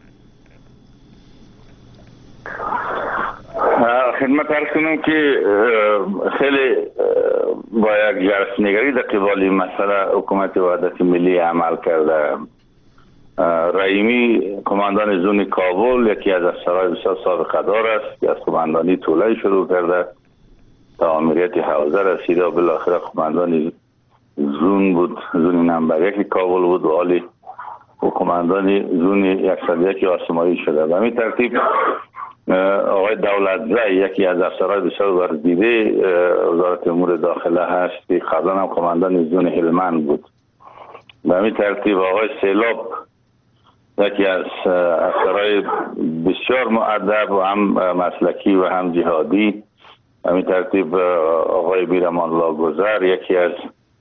خدمت عرض کنم که خیلی با یک جرسنگری در قبال مسئله حکومت وحدت ملی عمل کرده. رحیمی کماندان زون کابل یکی از افسرهای بسیار سابقه دار است که از کماندانی طولایی شروع کرده تا آمریت حوزه رسیده و بالاخره کماندان زون بود، زون نمبر 1 کابل بود و حالی و کماندانی زون 101 آسمایی شده. و همین ترتیب آقای دولتزای یکی از افسرهای بسیار ورزیده وزارت امور داخله هست که قبلا هم کماندان زون هلمند بود. به همین ترتیب آقای سیلاب یکی از افسرهای بسیار مؤدب و هم مسلکی و هم جهادی. همین ترتیب آقای بیرمان لاگوزر یکی از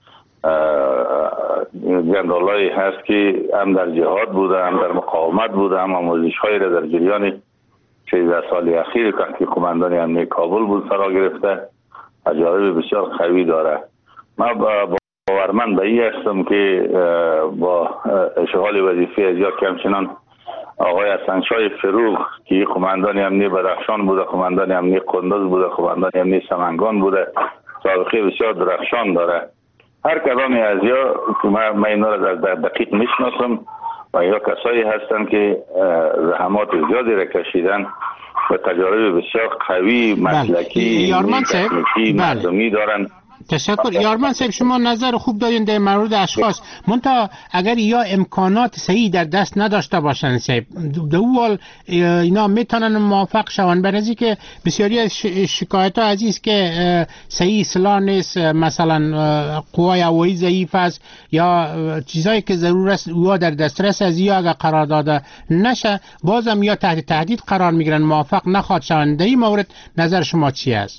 جنرالایی هست که هم در جهاد بوده هم در مقاومت بوده هم آموزش هایی را در جریان 16 سال اخیر که کماندان امنیه کابل بود فرا گرفته. تجارب بسیار قوی داره. من باورمند به این هستم که با اشغال وظیفه از یا کمچنان آقای حسنشاه فروغ که کماندان امنیه بدخشان بوده، کماندان امنیه قندوز بوده، کماندان امنیه سمنگان بوده، سابقه بسیار درخشان داره. هر کدامی از یا که من اینا را در دقیق میشناسم و یا کسایی هستند که زحمات زیادی را کشیدن و تجارب بسیار قوی مسلکی تکنیکی مردمی دارن. تشکر. یارمن صاحب شما نظر خوب دارین در مورد اشخاص، منتها اگر یا امکانات صحیح در دست نداشته باشن صاحب دوال اینا میتونن موفق شون. برای که بسیاری از شکایت ها عزیز که صحیح اصلاح نیست، مثلا قوای هوایی ضعیف است یا چیزایی که ضرور است او در دسترس از یا اگر قرار داده نشه بازم یا تحت تهدید قرار میگیرن، موفق نخواد شون. در این مورد نظر شما چی است؟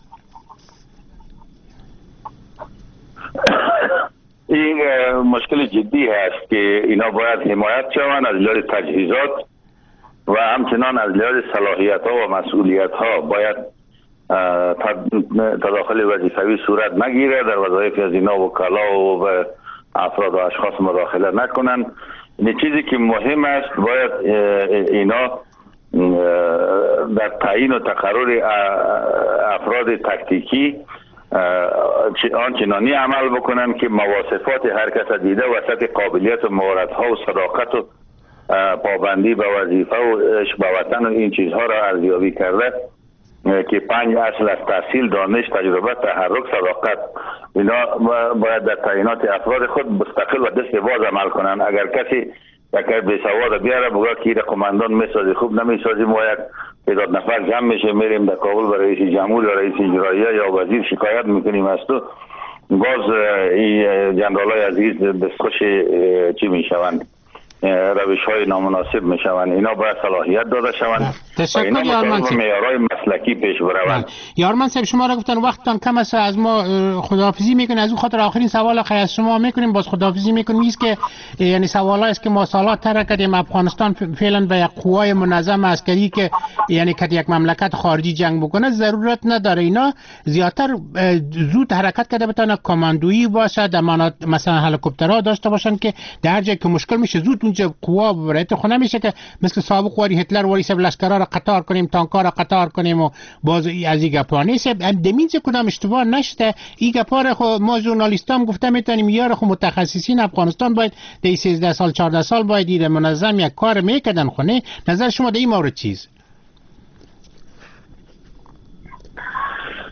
این مشکل جدی هست که اینا باید حمایت شوند از لحاظ تجهیزات و همچنان از لحاظ صلاحیت ها و مسئولیت ها. باید تداخل وظیفوی صورت نگیره، در وظایف از اینا وکلا و افراد و اشخاص مداخله نکنن. این چیزی که مهم است باید اینا در تعیین و تقرر افراد تکتیکی آنچنانی عمل بکنن که مواصفات هر کس دیده و سطح قابلیت و مهارت‌ها و صداقت و پابندی به وظیفه و عشق به وطن و این چیزها را ارزیابی کرده که 5 اصل از تحصیل، دانش، تجربه، تحرک، صداقت، اینا باید در تعیینات افراد خود مستقل و دست باز عمل کنن. اگر کسی یک بی‌سواد بیاره بگه که این قماندان میسازی خوب نمیسازی، ما یک تعداد نفر جمع میشه میریم در کابل به رئیس جمهور یا رئیس اجراییه یا وزیر شکایت میکنیم از تو، باز این جنرالای عزیز دستخوش چی میشوند، روش های نامناسب میشوند. اینا باید صلاحیت داده شوند و اینا مطابق معیارهای مسلکی پیش بروند. یارمن صاحب شما را گفتن وقتتان کم است، از ما خداحافظی میکنیم. از اون خاطر آخرین سوال از شما میکنیم، باز خداحافظی میکنیم. است که یعنی سوال است که ما سالات تر کردیم افغانستان فعلا به یک قوای منظم عسکری که یعنی که یک مملکت خارجی جنگ بکنه ضرورت نداره. اینا زیاتر زود حرکت کرده بتونه کماندویی باشه، مثلا هلیکوپترها داشته باشن که در جایی که مشکل میشه زود اونجا قوا برایت خونه میشه که مثل سابق واری هتلر واری سب لشکرها را قطار کنیم، تانک‌ها را قطار کنیم و باز از این گپا نیست. دمیز کدام اشتباه نشده. این گپا را خود ما ژورنالیست‌ها هم گفته میتونیم یار خود متخصصین افغانستان باید در 13 سال 14 سال باید این منظم یک کار میکردن خونه. نظر شما در این مورد چیز؟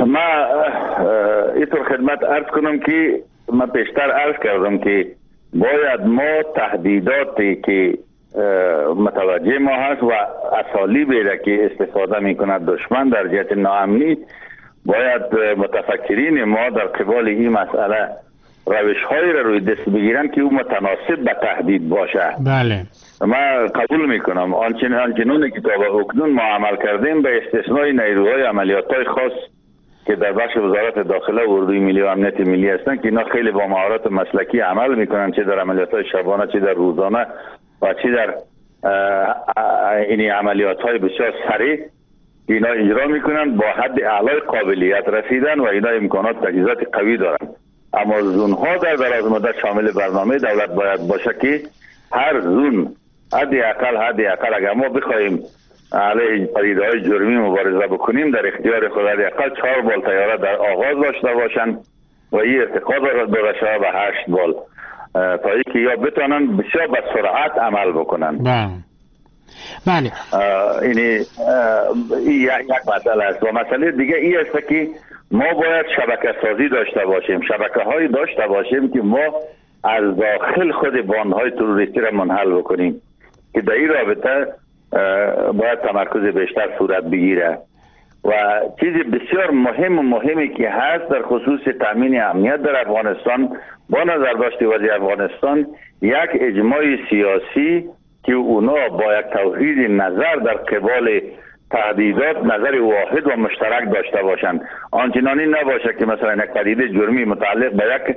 ما اینطور خدمت عرض کنم که ما پیشتر عرض کردم که باید ما تهدیداتی که متوجه ما هست و اسالیبی را که استفاده می کند دشمن در جهت ناامنی، باید متفکرین ما در قبال این مسئله روش هایی را روی دست بگیرن که او متناسب به تهدید باشه. بله. ما قبول میکنم آنچنانی که تا به اکنون ما عمل کردیم به استثنای نیروهای عملیات های خاص که در بخش وزارت داخله و اردوی ملی و امنیت ملی هستند که اینا خیلی با مهارت مسلکی عمل میکنن، چه در عملیات های شبانه، چه در روزانه و چه در این عملیات های بسیار سریع اینا اجرا میکنن، با حد اعلای قابلیت رسیدن و اینا امکانات تجهیزات قوی دارن. اما زونها در دراز مدت شامل برنامه دولت باید باشه که هر زون حد اقل اگر ما بخوایم علیه پدیده‌های جرمی مبارزه بکنیم، در اختیار خود حد اقل 4 بال طیاره در آغاز داشته باشن و این ارتقا داده شده به 8 بال تا اینکه یا بتونن بسیار به سرعت عمل بکنن. بله. این یک مسئله است. و مسئله دیگه این است که ما باید شبکه سازی داشته باشیم، شبکه هایی داشته باشیم که ما از داخل خود باندهای تروریستی را منحل بکنیم که در این رابطه باید تمرکز بیشتر صورت بگیره. و چیز بسیار مهمی که هست در خصوص تامین امنیت در افغانستان، با نظر داشته وضع افغانستان، یک اجماع سیاسی که اونا با یک توحید نظر در قبال تهدیدات نظر واحد و مشترک داشته باشند. آنچنانی نباشه که مثلا یک پدیده جرمی متعلق به یک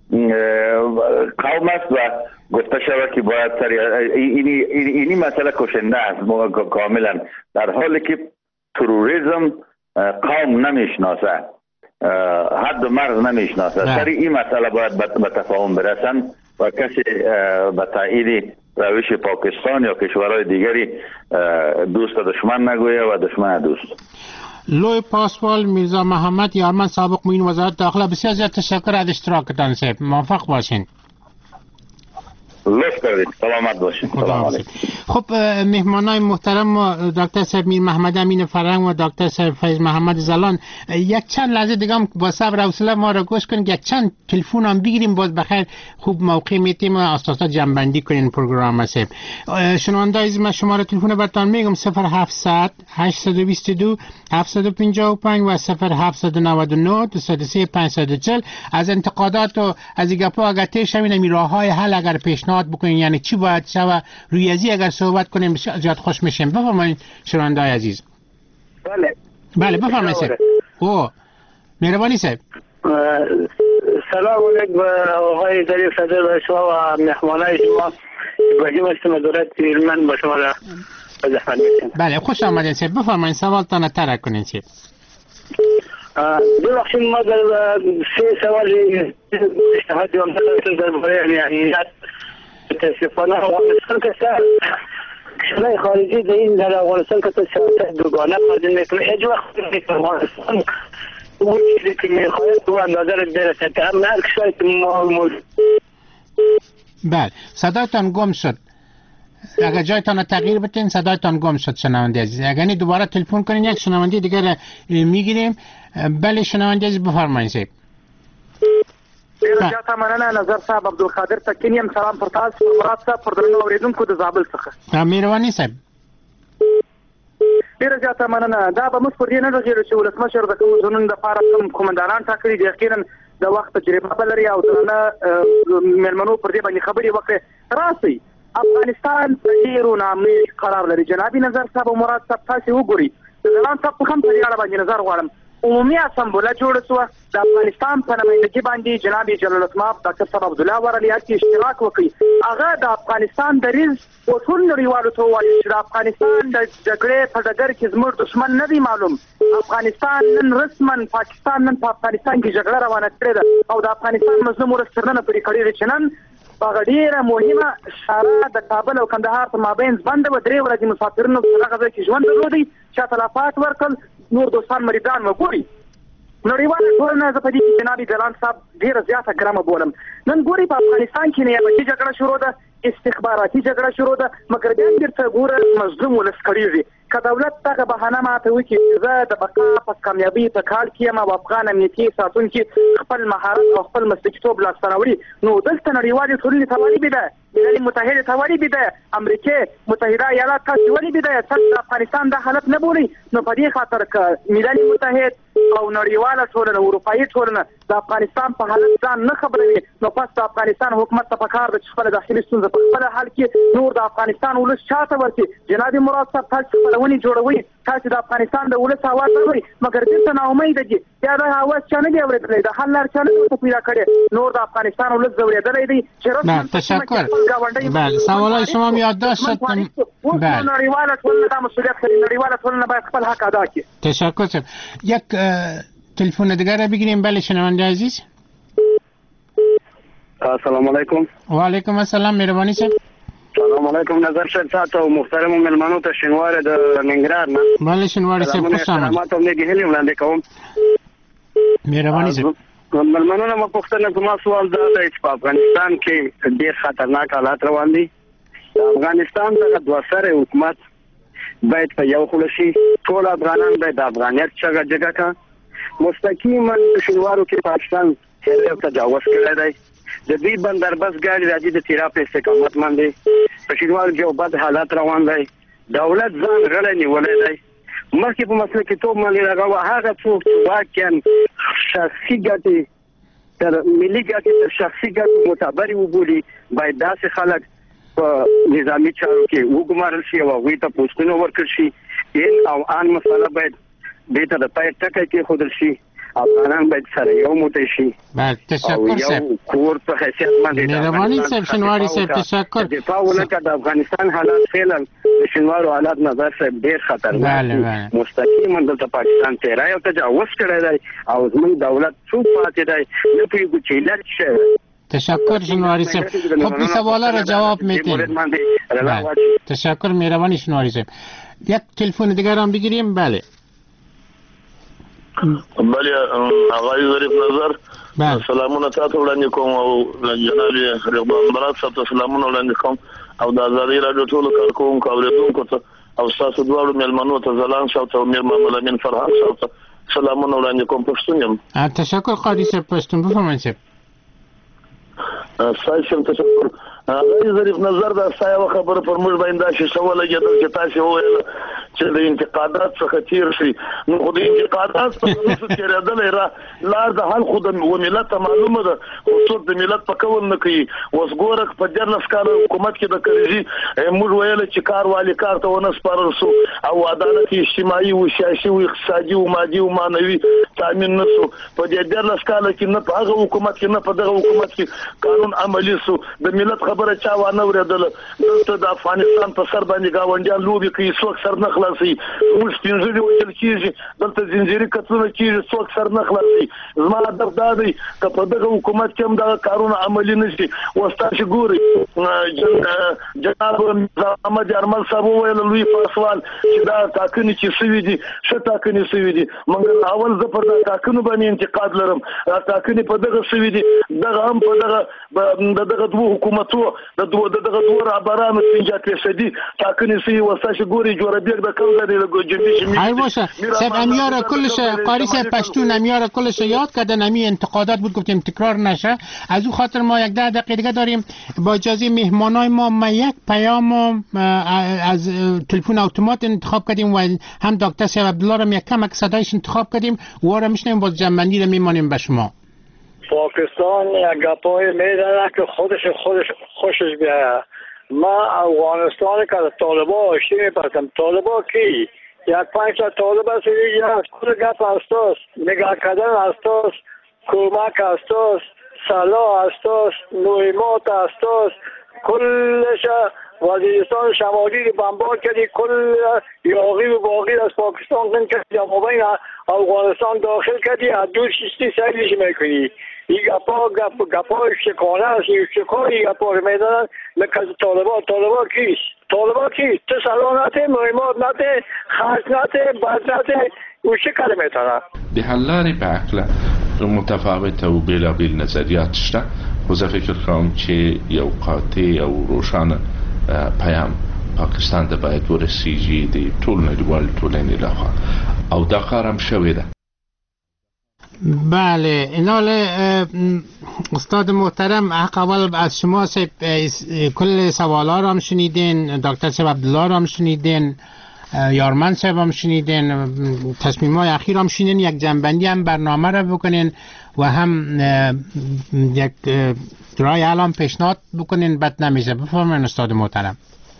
قوم است و گفته شود که باید اینی مسئله کشنده است کاملا، در حالی که تروریسم قوم نمیشناسه، حد و مرز نمیشناسه. سر این مسئله باید به تفاهم برسن و کسی به تایید روش پاکستان یا کشورهای دیگری دوست دشمن نگویه و دشمن دوست. لوی پاسوال میرزا محمد یارمن، سابق معین وزارت داخله، بسیار زیاد تشکر از اشتراکتان صاحب. موفق باشین. لطف کردید. سلامت باشین. سلام علیکم. خب مهمانای محترم دکتر صاحب میر محمد امین فرنگ و دکتر صاحب فیض محمد زلان، یک چند لحظه دیگه هم با صبر و حوصله ما را گوش کنید، یک چند تلفن هم بگیریم، باز بخیر خوب موقع میتیم اساسا جنبندی کنین پروگرام صاحب. شنونده عزیز، من شماره تلفن براتون میگم 0700 822 755 و 0799 203 540. از انتقادات و از گپا اگر تیش همین راههای حل اگر پیشنهاد بکنین، یعنی چی باید شوه، روی ازی اگر صحبت کنیم زیاد خوش میشیم. بفرمایید شنونده عزیز. بله بفرمایید صاحب. مهربانی صاحب. سلام علیکم آقای ظریف صدر و شما و مهمانای شما. بگیم استم دولت ایرمن با شما را زحمت میکنم. بله خوش آمدین صاحب. بفرمایید سوالتان ترک کنین صاحب. ببخشید ما در 3 سوال اجتهادی و مثلا درباره امنیت متاسفانه افغانستان که کشورهای خارجی در افغانستان که سیاست دوگانه قادم میکنه، هیچ وقت که افغانستان اون چیزی که میخواهد تو نظر برسه که هم هر کشوری که ما موجود. بله صدایتان گم شد، اگر جایتان تغییر بتین صدایتان گم شد شنونده عزیز. اگر نه دوباره تلفن کنین یک شنونده دیگر میگیریم. بله شنونده عزیز بفرمایید صاحب. ډیره زیاته مننه نظر صاحب. عبدالقادر تکین یم. سلام پر تاسو مراد صاحب پر درنو اوریدونکو د زابل څخه. مهرباني صاحب. ډیره زیاته مننه. دا به موږ پر دې نه ډېر چې ولسمشر د کوم ځونونو دپاره کوم قومندانان ټاکلي دي، یقینا د وخت تجربه به لري او درنه مېلمنو پر دې باندې خبرې وکړي. راسئ افغانستان په ډېرو نامي قرار لري. جنابي نظر صاحب او مراد صاحب تاسې وګورئ. د ځلان صاحب په هم په دې اړه باندې نظر غواړم. عمومي اسامبله جوړه شوه، د افغانستان په نمایندګي باندې جناب جلال الاسماء ډاکټر صاحب عبدالله ورلیات کې اشتراک وکړي. هغه د افغانستان دریځ او ټول نړیوالو ته ووایي چې د افغانستان د جګړې په ډګر کې زموږ دښمن نه دی معلوم. افغانستان نن رسما پاکستان نن په افغانستان کې جګړه روانه کړې ده او د افغانستان مظلوم ولس تر ننه پورې کړې ده چې نن هغه ډېره مهمه اشاره د کابل او کندهار په مابین بنده و 3 ورځې مسافرینو په هغه ځای کې ژوند درلودی، چا تلفات ورکړل، نور دوستان مریدان وګوري. نړیواله ټولنه زه په دې کې جناب جلال صاحب ډېره زیاته ګرمه بولم. نن ګوري په افغانستان کې نیابتي جګړه شروع ده، استخباراتي جګړه شروع ده، مګر بیا هم بیرته ګوره مظلوم ولس کړېږي. که دولت دغه بهانه ماته وکړي زه د بقا په کامیابۍ په کال کې یم او افغان امنیتي ساتونکي خپل مهارت او خپل مسلکیتوب لاسته راوړي نو دلته نړیوالې ټولنې ته ولې بده ملل متحد ته ولې بده امریکا متحده ایالات ته ولې بده څنګه افغانستان د حالت نه بولي نو په دې خاطر ک ملل متحد او نړیواله ټولنه اروپایي ټولنه د افغانستان په حالت ځان نه خبروي نو پس د افغانستان حکومت ته پکار د خپل داخلي ستونزې په خپل حل کې نور د افغانستان ولس چاته ورسي جناب مراد صاحب تاسو خپلونی جوړوي تاسو د افغانستان د ولس आवाज اوري مګر دې ته امید دي یا د आवाज چانه دی اورېدلې د حل لار چانه پیدا کړي نور د افغانستان ولس زوریدلې دي چې تشکر بله سوالای شما هم یادداشت شد بله نړیواله ټولنه دا مسئولیت لري نړیواله ټولنه باید خپل حق ادا کړي تشکر صاحب یک تلفن دیگر را بگیریم بله شنونده عزیز السلام علیکم و علیکم السلام مهربانی صاحب سلام علیکم نظر شد ساعت و محترم و ملمانو تا شنوار د ننگرهار نه بله شنوار صاحب خوش آمد سلامات و نیکی هلی وړاندې کوم مهربانی صاحب ملمانو نه پوښتنه کوم سوال دا دی چې په افغانستان کې ډېر خطرناک حالات روان دي افغانستان د دوه سره حکومت باید په یو خله شي ټول افغانان باید د افغانیت څخه جګه کا مستقیما شنوارو کې پاکستان هر تجاوز کړی دی د دې بندربس ګاډي راځي د تیرا په استقامت باندې په شنوارو کې بد حالات روان دي دولت ځان غړی نیولې دی مخکې په مسله کې ټول باندې راغوا هغه څوک چې واقعا شخصي ګټې تر ملي ګټې تر شخصي ګټې معتبرې وبولي باید داسې خلک په نظامی چارو کې وګمارل شي او هغوی ته پوسټونه ورکړل شي او ان مسله باید دې ته د پای ټکی کې خودل شي افغانان باید سره یو موټی شي بله تشکر صاحب کور په حیثیت باندې مهرباني صاحب شنواري صاحب تشکر دفاع ولکه د افغانستان حالات فعلا د شنوارو حالات نظر صاحب ډېر خطرناک دي مستقیما دلته پاکستان تیرا یو تجاوز کړی دی او زموږ دولت څوک پاتې دی نه پوهېږو چې علت څه تشکر شنواری صاحب خب این سوالا را جواب میتیم تشکر مهربانی شنواری صاحب یک تلفن دیگر هم بگیریم بله بله آقای ظریف نظر سلامونه تاسو وړاندې کوم او جناب رغبان برات صاحب ته سلامونه وړاندې کوم او د ازادي رادیو ټولو کارکوونکو اوریدونکو ته او تاسو دواړو مېلمنو ته زلان صاحب ته امیر محمد امین فرهاد صاحب ته سلامونه وړاندې کوم پښتون یم تشکر قاضي صاحب پښتون بفرمایئ صاحب تشکر آقای ظریف نظر دا سایه خبره پر موږ باندې دا شې سوال لګیدل چې تاسو وویل چې د انتقادات څخه تیر شي نو خو د انتقادات څخه نشو تیرېدلی لار د حل خو د ملت ته معلومه ده خو څوک د ملت په کول نه کوي اوس ګوره په 14 کاله حکومت کې د کریزي موږ ویل چې کار والی کار ته ونه سپارل سو او عدالت اجتماعي او سیاسي او اقتصادي او مادي او معنوي تامین نه سو په 14 کاله کې نه په هغه حکومت کې نه په دغه حکومت کې قانون عملی سو د ملت خبره چا وانه ورېدل دلته د افغانستان په سر باندې گاونډیان لوبي کوي څوک سر نه خلاصي موږ سپینځلي وجل کیږي دلته زنجیري قتلونه کیږي څوک سر نه خلاصي زما هدف دا دی چې په دغه حکومت کې هم دا قانون عملی نشي وستاسو ګوري جناب محمد ارمل صاحب ویل لوی پاسوال چې دا تاکني چې سوي دي څه تاکني سوي دي مګر اول زه پر دا تاکنو باندې انتقاد لرم تاکني په دغه سوي دي دغه هم په دغه دوه حکومتو دغه دوه رهبرانو سنجات رشدي تاکني سوي وستاسو ګوري جوړبیک د کوم ځای له جنبی ای باشه صاحب امیار کلش قاری صاحب پشتون امیار کلش یاد کردن امی انتقادات بود گفتیم تکرار نشه از او خاطر ما یک 10 دقیقه دیگه داریم با اجازه مهمانای ما یک پیام از تلفن اتومات انتخاب کردیم و هم دکتر صاحب عبدالله را یک کمک صدایش انتخاب کردیم و را میشنیم باز جنبندی را میمانیم به شما پاکستان یک گپای میدنه که خوشش بیایه ما افغانستان که طالبا آشتی میپرسم طالبا کی؟ یک 5 طالب است یک کل گپ استاس نگاه کردن استاس کمک استاس صلاح استاس مهمات استاس کلش وزیرستان شمالی بمبار کردی کل یاغی و باقی از پاکستان کن کردی یا مبین افغانستان داخل کردی از دور شیستی سریش میکنی این گپا شکانه است این شکانی گپا میدانن لکه طالبا کیست طالبا کیست تو صلاح نته مهمات نته خرج نته بد نته او چه کار میتونه د حل لارې په عقله متفاوته او بیلابیل نظریات شته خو زه فکر کوم چې یو قاطع او روښانه پیام پاکستان ته باید ورسیږي د ټول نړیوال ټولنې لخوا او دا کار هم شوی ده. بله اینال استاد محترم، حق اول از شما کل سوالا رو هم شنیدین، دکتر صاحب عبدالله رو هم شنیدین، یارمن صاحب هم شنیدین، تصمیم‌های اخیر هم شنیدین، یک جنبندی هم برنامه رو بکنین و هم یک رای حل هم پیشنهاد بکنین، بد نمیشه. بفرمایید استاد محترم.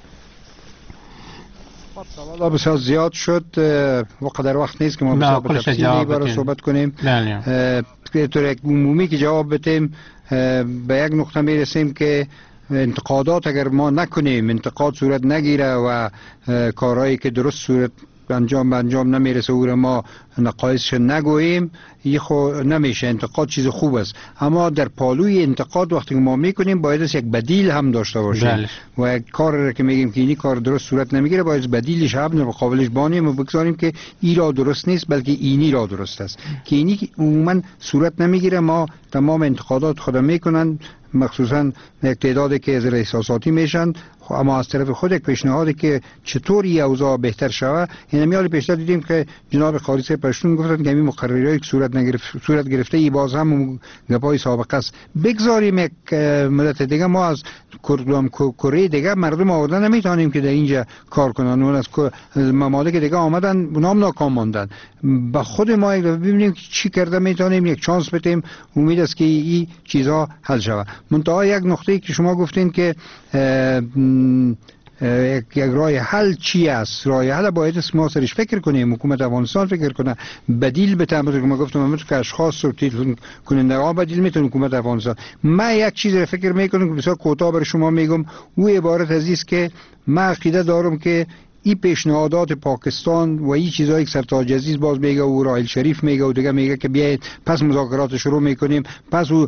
سوالا بسیار زیاد شد و قدر وقت نیست که ما بسیار به تفصیلی برای صحبت کنیم. به طور عمومی که جواب بدیم به یک نقطه میرسیم که انتقادات اگر ما نکنیم، انتقاد صورت نگیره و کارهایی که درست صورت انجام نمیرسه او را ما نقایصش نگوییم، این خو نمیشه. انتقاد چیز خوب است، اما در پالوی انتقاد وقتی ما میکنیم باید یک بدیل هم داشته باشیم و یک کار را که میگیم که این کار درست صورت نمیگیره باید بدیلش هم مقابلش بانیم و بگذاریم که این را درست نیست بلکه اینی را درست است که اینی عموما صورت نمیگیره. ما تمام انتقادات خود میکنن، مخصوصا یک تعدادی که از احساساتی میشن، اما از طرف خود یک پیشنهادی که چطوری اوضاع بهتر شود. این میال پیشتر دیدیم که جناب قاضی صاحب پشتون گفتن که این مقررات صورت گرفته ای باز هم گپای سابقه است. بگذاریم یک مدت دیگه ما از کره دیگه مردم آوردن نمیتونیم که در اینجا کار کنن، اون از ممالک دیگه آمدن نام ناکام ماندن. با خود ما یک ببینیم چی کرده میتونیم یک چانس بدیم، امید است که این چیزها حل شود. منتها یک نقطه‌ای که شما گفتین که یک راه حل چی است؟ راه حل باید ما سرش فکر کنیم، حکومت افغانستان فکر کنه، بدیل بده. که ما گفتم که اشخاص و تلفن کننده بدیل میتونه حکومت افغانستان. من یک چیز رو فکر میکنم که بسیار کوتاه برای شما میگم، او عبارت از است که من عقیده دارم که این پیشنهادات پاکستان و این چیزایی که سرتاج عزیز باز میگه و رائل شریف میگه و دیگه میگه که بیایید پس مذاکرات شروع میکنیم، پس او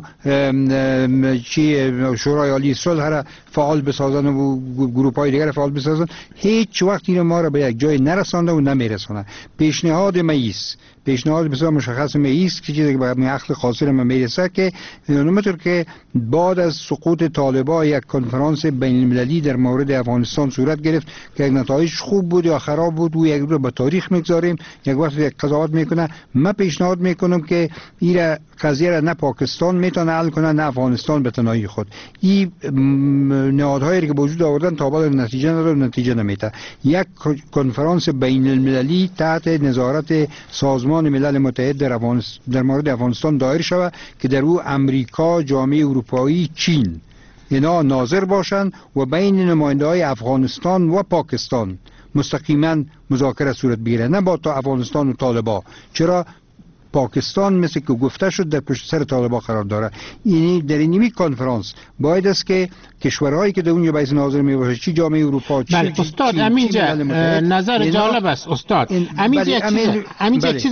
شورای عالی صلح را فعال بسازن و گروپ‌های دیگر فعال بسازن، هیچ وقت این ما را به یک جای نرسانده و نمیرسونه. پیشنهاد ماییست، پیشنهاد بسیار مشخص میست که چیزی که به عقل قاصر من میرسه که اونطور که بعد از سقوط طالبان یک کنفرانس بین المللی در مورد افغانستان صورت گرفت که یک نتایج خوب بود یا خراب بود و یک رو به تاریخ میگذاریم، یک وقت یک قضاوت میکنه. من پیشنهاد میکنم که این قضیه را نه پاکستان میتونه حل کنه نه افغانستان به تنهایی خود. این نهادهایی که وجود آوردن تا بعد نتیجه نداره، نتیجه نمیده. یک کنفرانس بین المللی تحت نظارت سازمان ملل متحد در مورد افغانستان دایر شود که در او امریکا، جامعه اروپایی، چین اینا ناظر باشند و بین نماینده‌های افغانستان و پاکستان مستقیما مذاکره صورت بگیره، نه با افغانستان و طالبان. چرا پاکستان مثل که گفته شد در پشت سر طالبان قرار داره. یعنی در این کنفرانس باید است که کشورهایی که در اونجا باید ناظر می باشه، چی جامعه اروپا، چی استاد امینجا نظر جالب است استاد. امینجا چیز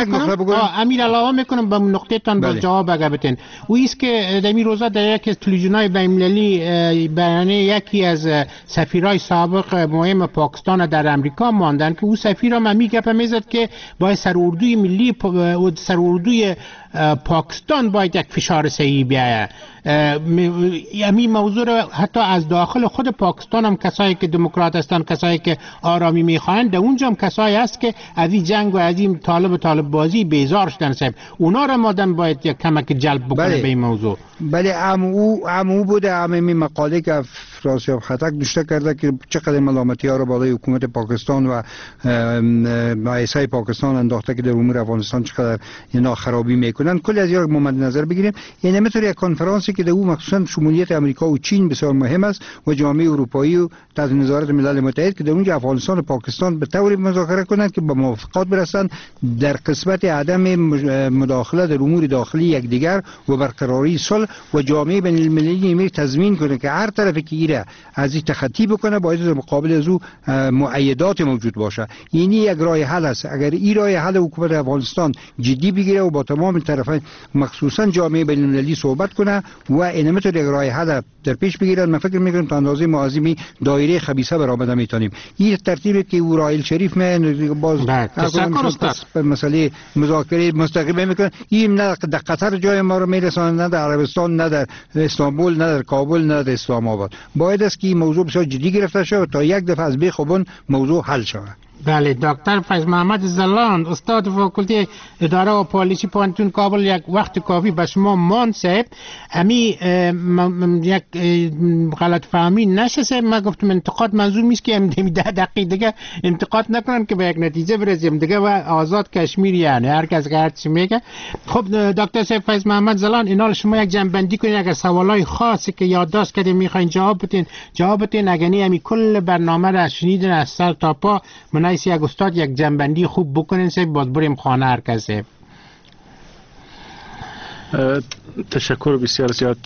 علاوه میکنم به نقطه تان باز جواب اگه بتین. و ایست که در این روزا در یکی از تلویزیون‌های بین المللی بیانیه یکی از سفیرای سابق مهم پاکستان در امریکا ماندن که او سفیر هم میگه میزد که با سراردوی ملی و سراردوی پاکستان باید یک فشار صحیح بیاید. همین موضوع رو حتی از داخل خود پاکستان هم کسایی که دموکرات هستند، کسایی که آرامی میخواهند، در اونجا هم کسایی هست که از این جنگ و از این طالب بازی بیزار شدن صاحب. اونا رو مادام باید یک کمک جلب بکنه به این موضوع. بله امو بوده همین مقاله که فرانسیاب خطک نوشته کرده که چقدر ملامتی ها رو بالای حکومت پاکستان و مؤسسه پاکستان انداخته که در امور افغانستان چقدر اینا خرابی میکنن. کل از یک مد نظر بگیریم، یعنی مثل یک کنفرانسی که در او مخصوصا شمولیت امریکا و چین بسیار مهم است و جامعه اروپایی و تحت نظارت ملل متحد که در اونجا افغانستان و پاکستان به طوری مذاکره کنند که به موافقات برسند در قسمت عدم مداخله در امور داخلی یکدیگر و برقراری صلح و جامعه بین المللی می تضمین کنه که هر طرفی که ایره از این تخطی بکنه باید در مقابل از او مؤیدات موجود باشه. یعنی یک راه حل است. اگر این راه حل حکومت افغانستان جدی بگیره و با تمام طرفین مخصوصا جامعه بین المللی صحبت کنه و اینم تو یک راه حل در پیش بگیرن، من فکر میکنم تا اندازه معظمی دایره خبیثه برآمده میتونیم. این ترتیبی که او رائل شریف من باز مسئله مذاکره مستقیم میکنه، این نه در قطر جای ما رو میرسونه، نه در عربستان، نه در استانبول، نه در کابل، نه در اسلام آباد. باید است که این موضوع بسیار جدی گرفته شود تا یک دفعه از بیخوبان موضوع حل شود. بله، دکتر فیض محمد زلان، استاد فاکولته اداره و پالیسی پوهنتون کابل، یک وقت کافی به شما مان صاحب. امی یک غلط فهمی نشه صاحب، من گفتم انتقاد منظور نیست که 10 دقیقه دیگه انتقاد نکنن که به یک نتیجه برسیم دیگه و آزاد کشمیر، یعنی هر کس هر چی میگه. خب دکتر صاحب فیض محمد زلان، اینا شما یک جنبندی کنید، اگر سوالای خاصی که یادداشت کردین میخواین جواب بدین، اگر نه امی کل برنامه را شنیدین از سر تا پا، منایس یک استاد یک جنبندی خوب بکنین صاحب، باز بریم خانه هر کسی. تشکر بسیار زیات.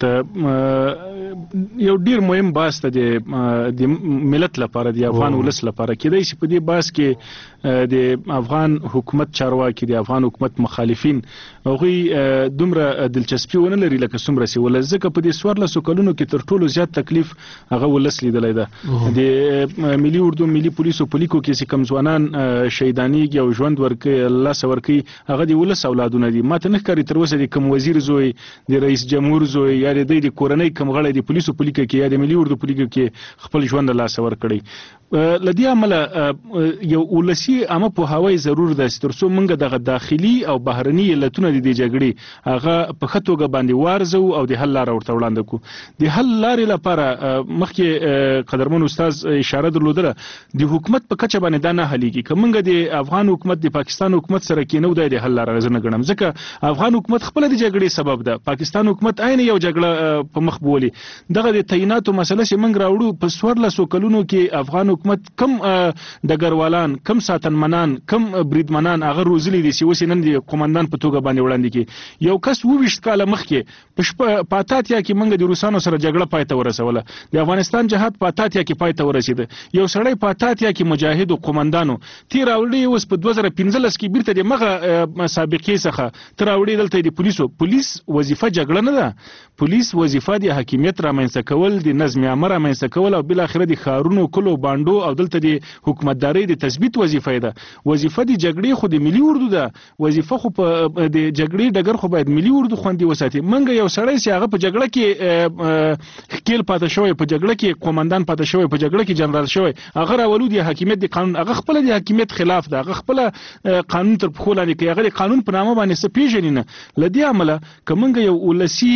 یو ډیر مهم بحث ده د ملت لپاره، د افغان ولس لپاره. کېدای شي په دې بحث کې د افغان حکومت چارواکي، د افغان حکومت مخالفین هغوی دومره دلچسپي ونه لري لکه څومره چې ولس، ځکه په دې 14 کلونو کې تر ټولو زیات تکلیف هغه ولس لیدلی ده. د ملي اردو، ملي پولیسو په لیکو کې چې کوم ځوانان شهیدانېږي او ژوند ورکوي، الله لاسه ورکوي، هغه د ولس اولادونه دي. ماته نه ښکاري تر اوسه د کوم وزیر زوی، د رئیس جمهور زوی، یا د کورنۍ کوم غړی د پولیسو په لیکه کې یا د ملي اردو په لیکه کې خپل ژوند له لاسه ورکړی. له دې امله یو ولسي عامه پوهاوی ضرور ده چې تر څو موږ دغه داخلي او بهرني علتونه د دې جګړې هغه په ښه توګه باندې وارزو او د حل لاره ورته وړاندې کړو. د حل لارې لپاره مخکې قدرمن استاد اشاره درلودله، د حکومت په کچه باندې دا نه حلیږي. که موږ د افغان حکومت د پاکستان حکومت سره کېنو، دا د حل لاره زه نه ګڼم، ځکه افغان حکومت خپله د جګړې سبب ده، پاکستان حکومت عین یو جګړه په مخ بولي. دغه د تعیناتو مسله چې موږ راوړو په 14 کلونو کې افغان حکومت کم ډګروالان، کم ساتنمنان، کم بریدمنان هغه روزلي دي چې اوس نن د قومندان په توګه باندې وړاندې کړي. یو کس 22 کاله مخکې په اتاتیا کې موږ د روسانو سره جګړه پای ته ورسوله، د افغانستان جهاد په اتاتیا کې پای ته ورسېده. یو سړی په اتاتیا کې مجاهد او قومندانو تیر راوړي، اوس په 2015 کې بیرته د مغه سابقې څخه تر راوړي دلته د پولیس وظیفه جګړه نه ده. پولیس وظیفه د حاکمیت رامنځته کول، د نظم عامه رامنځته کول او بل اخر د ښارونو، کلو، بانډو او دلته د حکومتدارۍ د تثبیت وظیفه ده. وظیفه د جګړې خو د ملي اردو ده، وظیفه خو په د جګړې ډګر خو باید ملي اردو خوندي وساتي. منګ یو سړی چې هغه په جګړه کې ښکیل پاتې شوی، په جګړه کې قومندان پاتې شوی، په جګړه کې جنرال شوی، هغه راولو د حاکمیت د قانون، هغه خپل د حاکمیت خلاف ده، هغه خپل قانون تر پښو لاندې کوي، هغه د قانون په نامه باندې څه پیژني نه. له دې امله که موږ یو ولسي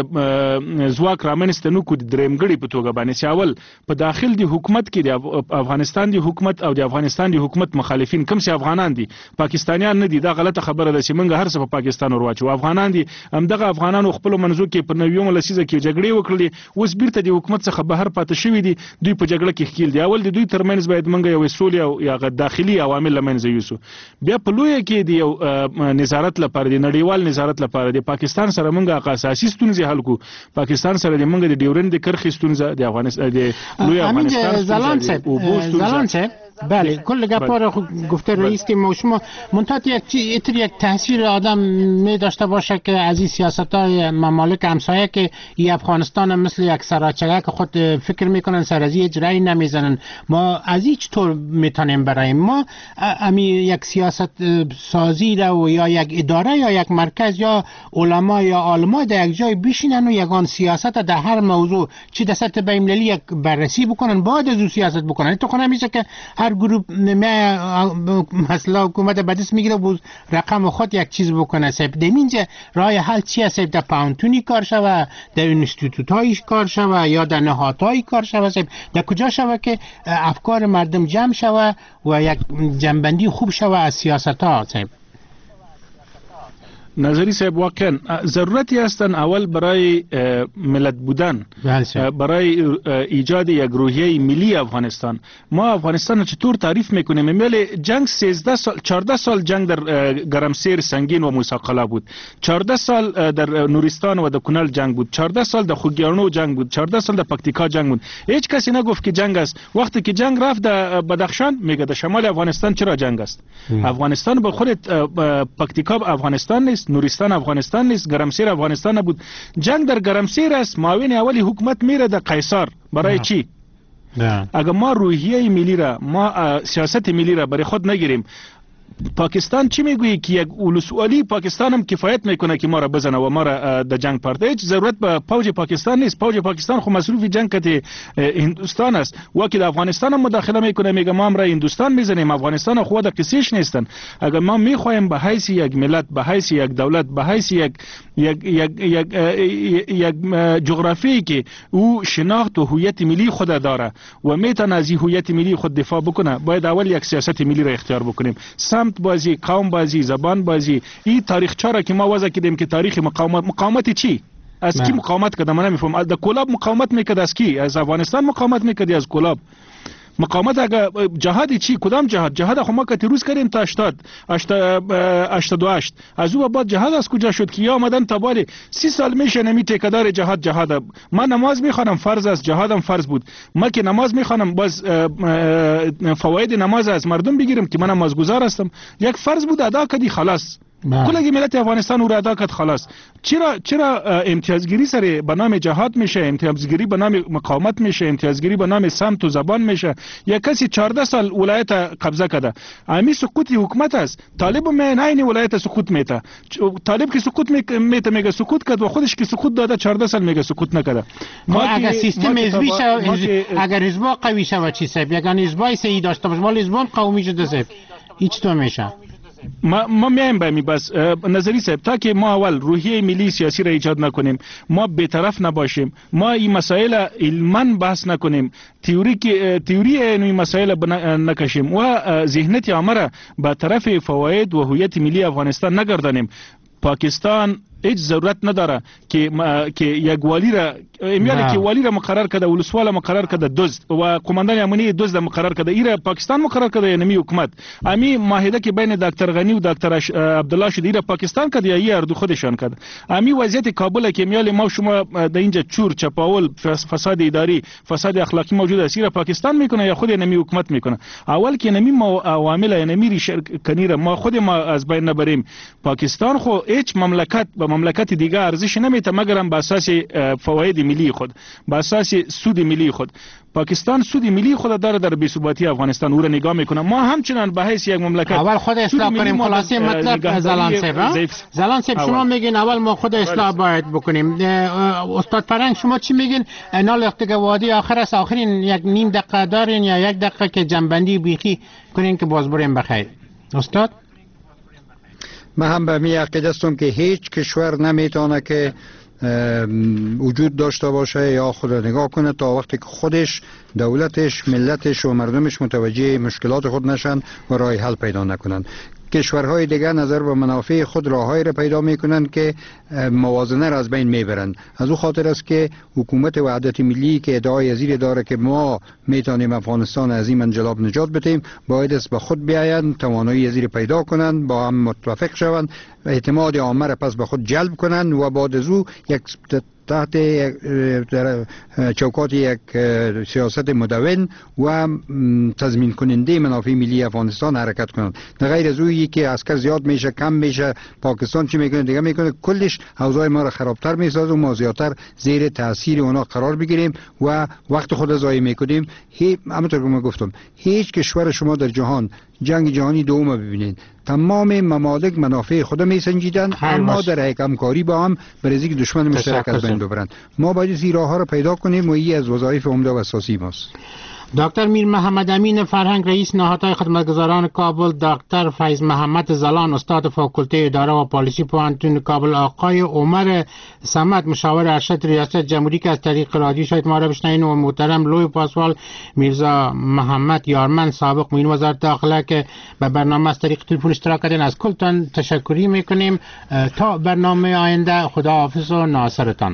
ځواک رامنځته نه کړو د درېمګړي په توګه باندې، چې اول په داخل د حکومت کې د افغانستان د حکومت او د افغانستان د حکومت مخالفین کوم چې افغانان دي، پاکستانیان نه دي، دا غلطه خبره ده چې موږ هر څه په پاکستان ورواچو. افغانان دي، همدغه افغانانو خپل منځو کې په 90 لسیزه کې جګړې وکړلې، اوس بیرته د حکومت څخه بهر پاتې شوي دي، دوی په جګړه کې ښکیل دي. اول د دوی ترمنځ باید موږ یو سولې او یا داخلي عوامل لمنځه یوسو. بیا په لویه کې د یو نظارت لپاره، د نړیوال نظارت لپاره د پاکستان سره موږ اساسي ستونزې حل کړو. پاکستان سره د موږ د ډیورند کرښې ستونزه، د افغانستان د لوی افغانستان زلان صاحب بله، کل گپا رو گفته رئیس که ما شما منتها یک تاثیر آدم می داشته باشه که از این سیاست های ممالک همسایه که ای افغانستان مثل یک سراچگه که خود فکر میکنن سرازی اجرایی نمیزنن، ما از این چطور میتونیم برای ما امی یک سیاست سازی رو یا یک اداره یا یک مرکز یا علما یا عالما در یک جای بشینن و یگان سیاست در هر موضوع چی در سطح بین‌المللی یک بررسی بکنن، بعد از اون سیاست بکنن. تو خونه میشه که هر گروه مثلا حکومت بدست میگیره و رقم خود یک چیز بکنه. صاحب دمینجا راه حل چیه؟ صاحب در پاونتونی کار شوه، در انستیتوت هایی کار شوه یا در نهادهایی کار شوه؟ صاحب در کجا شوه که افکار مردم جمع شوه و یک جنبندی خوب شوه از سیاست ها؟ صاحب نظری صاحب واقعا ضرورتی هستن اول برای ملت بودن، برای ایجاد یک روحیه ملی افغانستان. ما افغانستان رو چطور تعریف میکنیم؟ ملی جنگ 14 سال جنگ در گرمسیر، سنگین و موسی بود، 14 سال در نورستان و در کنل جنگ بود، 14 سال در خوگیانو جنگ بود، 14 سال در پکتیکا جنگ بود. هیچ کسی نگفت که جنگ است. وقتی که جنگ رفت در بدخشان، میگه در شمال افغانستان چرا جنگ است؟ افغانستان به خود پکتیکا افغانستان نیست، نورستان افغانستان نیست، گرمسیر افغانستان نبود. جنگ در گرمسیر است. معاون اولی حکومت میره در قیصر. برای چی؟ اگر ما روحیه ملی را، ما سیاست ملی را برای خود نگیریم، پاکستان چی میگویی که یک ولسوالی پاکستان هم کفایت میکنه که ما را بزنه و ما را در جنگ پارت. هیچ ضرورت به فوج پاکستان نیست. فوج پاکستان خو مصروف جنگ کتی هندوستان است. وقتی در افغانستان هم مداخله میکنه میگه ما هم را هندوستان میزنیم. افغانستان خو در قصیش نیستن. اگر ما میخوایم به حیث یک ملت، به حیث یک دولت، به حیث یک جغرافی که او شناخت و هویت ملی خود داره و میتونه از هویت ملی خود دفاع بکنه، باید اول یک سیاست ملی را اختیار بکنیم. سمت بازی، قوم بازی، زبان بازی، این تاریخچه را که ما وضع کردیم که تاریخ مقاومت چی؟ از کی مقاومت کرده؟ من نمیفهم. از کلاب مقاومت میکرد؟ از کی؟ از افغانستان مقاومت میکردی؟ از کلاب مقاومت اگر جهاد چی؟ کدام جهاد؟ جهاد خو ما که روز کردیم تا 88 از او بعد جهاد از کجا شد که یا آمدن تا بالی 30 سال میشه نمی تکدار جهاد. من نماز میخوانم، فرض است، جهادم فرض بود. ما که نماز میخوانم باز فواید نماز از مردم بگیرم که من نمازگزار هستم، یک فرض بود ادا کردی خلاص. کل ملت افغانستان او را ادا کرد خلاص. چرا امتیازگیری سر به نام جهاد میشه، امتیازگیری به نام مقاومت میشه، امتیازگیری به نام سمت و زبان میشه؟ یک کسی 14 سال ولایت قبضه کرده، امی سقوط حکومت است. طالب نه ولایت سقوط میته. طالب که سقوط میته میگه سقوط کرد و خودش که سقوط داده 14 سال میگه سقوط نکرده. ما اگر سیستم حزبی شه، اگر حزب قوی شه و چی سب یگان حزبای سی داشته باشه، ولی حزب قومی شده سب هیچ تو میشه. ما میایم به می بس نظری صاحب تا که ما اول روحیه ملی سیاسی را ایجاد نکنیم، ما بی‌طرف نباشیم، ما این مسائل علما بحث نکنیم، تئوری این مسائل نکشیم و ذهنیت عامه را به طرف فواید و هویت ملی افغانستان نگردانیم، پاکستان هیچ ضرورت نداره که یک والی را که والی را مقرر کرده، ولسوال مقرر کرده دزد و قماندان امنیتی دزد مقرر کرده، ایرا پاکستان مقرر کرده یا نمی حکومت. امی معاهده که بین دکتر غنی و دکتر عبدالله شد ایرا پاکستان کرده یا ای اردو خودشان کرده. امی وضعیت کابل که میال ما شما در اینجا چور چپاول فساد اداری فساد اخلاقی موجود است، ایرا پاکستان میکنه یا خود نمی حکومت میکنه؟ اول که نمی عوامل نمی کنیره ما خود ما از بین نبریم. پاکستان خو هیچ مملکت مملکت دیگه ارزش نمیته مگر به اساس فواید ملی خود، به اساس سود ملی خود. پاکستان سود ملی خود داره در بی‌ثباتی افغانستان، او را نگاه میکنه. ما همچنان به حیث یک مملکت اول خود اصلاح کنیم. خلاصه مطلب زلان صاحب شما میگین اول ما خود اصلاح باید بکنیم. استاد فرنگ شما چی میگین؟ نال اختگاه وادی آخر است، آخرین یک نیم دقیقه دارین یا یک دقیقه که جنبندی بیخی کنین که باز بریم بخیر. استاد من هم به می عقیده هستم که هیچ کشور نمیتونه که وجود داشته باشه یا خود نگاه کنه تا وقتی که خودش، دولتش، ملتش و مردمش متوجه مشکلات خود نشن و راه حل پیدا نکنن. کشورهای دیگر نظر به منافع خود راههایی را پیدا میکنن که موازنه را از بین میبرن. از او خاطر است که حکومت وحدت ملی که ادعای ازیر داره که ما میتونیم افغانستان از این انجلاب نجات بدیم، باید است به خود بیاین، توانایی ازیر پیدا کنن، با هم متفق شوند، اعتماد عامه را پس به خود جلب کنن و بعد از او یک تحت چوکات یک سیاست مدون و تضمین کننده منافع ملی افغانستان حرکت کنند. در غیر از اویی که عسکر زیاد میشه، کم میشه، پاکستان چی میکنه دیگه میکنه، کلش اوضاع ما را خرابتر میسازه و ما زیادتر زیر تاثیر اونا قرار بگیریم و وقت خود ضایع میکنیم. همونطور که من گفتم هیچ کشور شما در جهان جنگ جهانی دوم ببینید، تمام ممالک منافع خود میسنجیدن اما در یک همکاری با هم برای اینکه دشمن مشترک از بین ببرند. ما باید این راه ها را پیدا کنیم و این از وظایف عمده و اساسی ماست. دکتر میر محمد امین فرهنگ رئیس نهادهای خدمتگزاران کابل، دکتر فیض محمد زلان استاد فاکولته اداره و پالیسی پوهنتون کابل، آقای عمر صمد مشاور ارشد ریاست جمهوری که از طریق رادیو شاید ما را بشنوین و محترم لوی پاسوال میرزا محمد یارمن سابق معین وزارت داخله که به برنامه از طریق تلفن اشتراک کردین، از کلتان تشکری میکنیم. تا برنامه آینده خداحافظ و ناصرتان.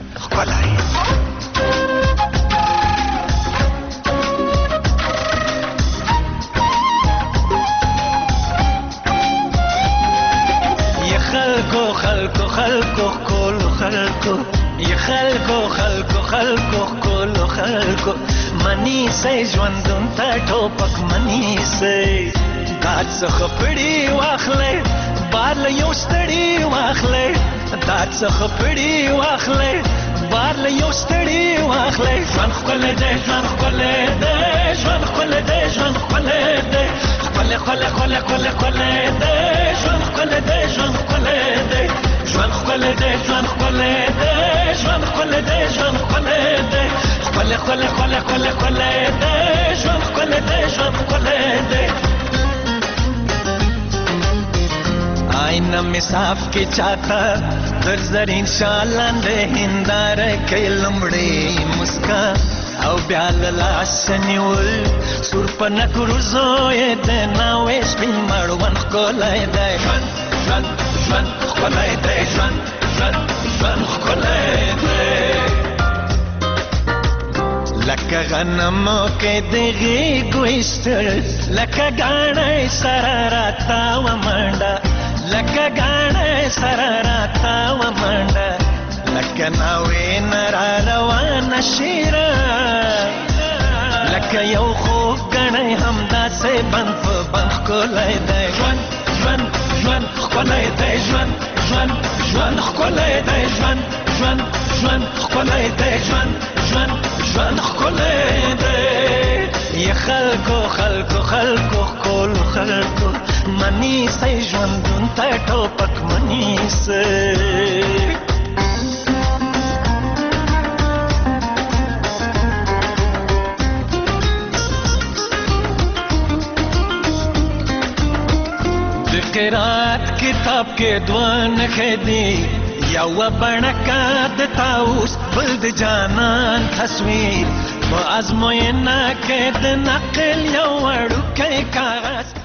خلقو کولو خلقو یا خلقو کولو خلقو منی سي ژوندون ته ټوپک منی سي دات څخه پړی واخلې بار له یو ستړی واخلې دات څخه پړی واخلې بار له یو ستړی واخلې ژوند خپل دې ژوند خپل دې ژوند خپل دې ژوند خپل دې خپل خله خله خله خله خله ده ژوند خله ده ژوند خله ده ژوند خله ده ژوند خله ده ژوند خله ده ژوند خله ده خله خله خله خله خله ده ژوند خله ده ژوند خله ده آئینه می صاف کی چاته در زرین شالان ده هندار کې لمړې مسکا او بیا لاس نیول سور پنه کروزو یې د ناوې سپین مړوند ښکلی دی ژوند ژوند ژوند ښکلی دی ژوند ژوند ژوند ښکلی دی لکه غنمو کې د غېږو ایستل لکه ګاڼی سره راتاوه منډه لکه ګاڼی سره راتاوه منډه لکه ناوې نه را روانه شیره لکه یو خوږ ګڼی همداسې بند په بند ښکلی دی ژوند ژوند ژوند ښکلی دی ژوند ژوند ژوند ښکلی دی ژوند ژوند ژوند ښکلی دی ژوند ژوند ژوند ښکلی دی یا خلکو خلکو خلکو ښکلو خلکو منیسئ ژوندون ته ټوپک منیسئ قرات کتاب کې دوه نښې دي یوه بڼکه د طاووس بل د جانان تصویر په ازموینه کې د نقل یو وړوکی کاغذ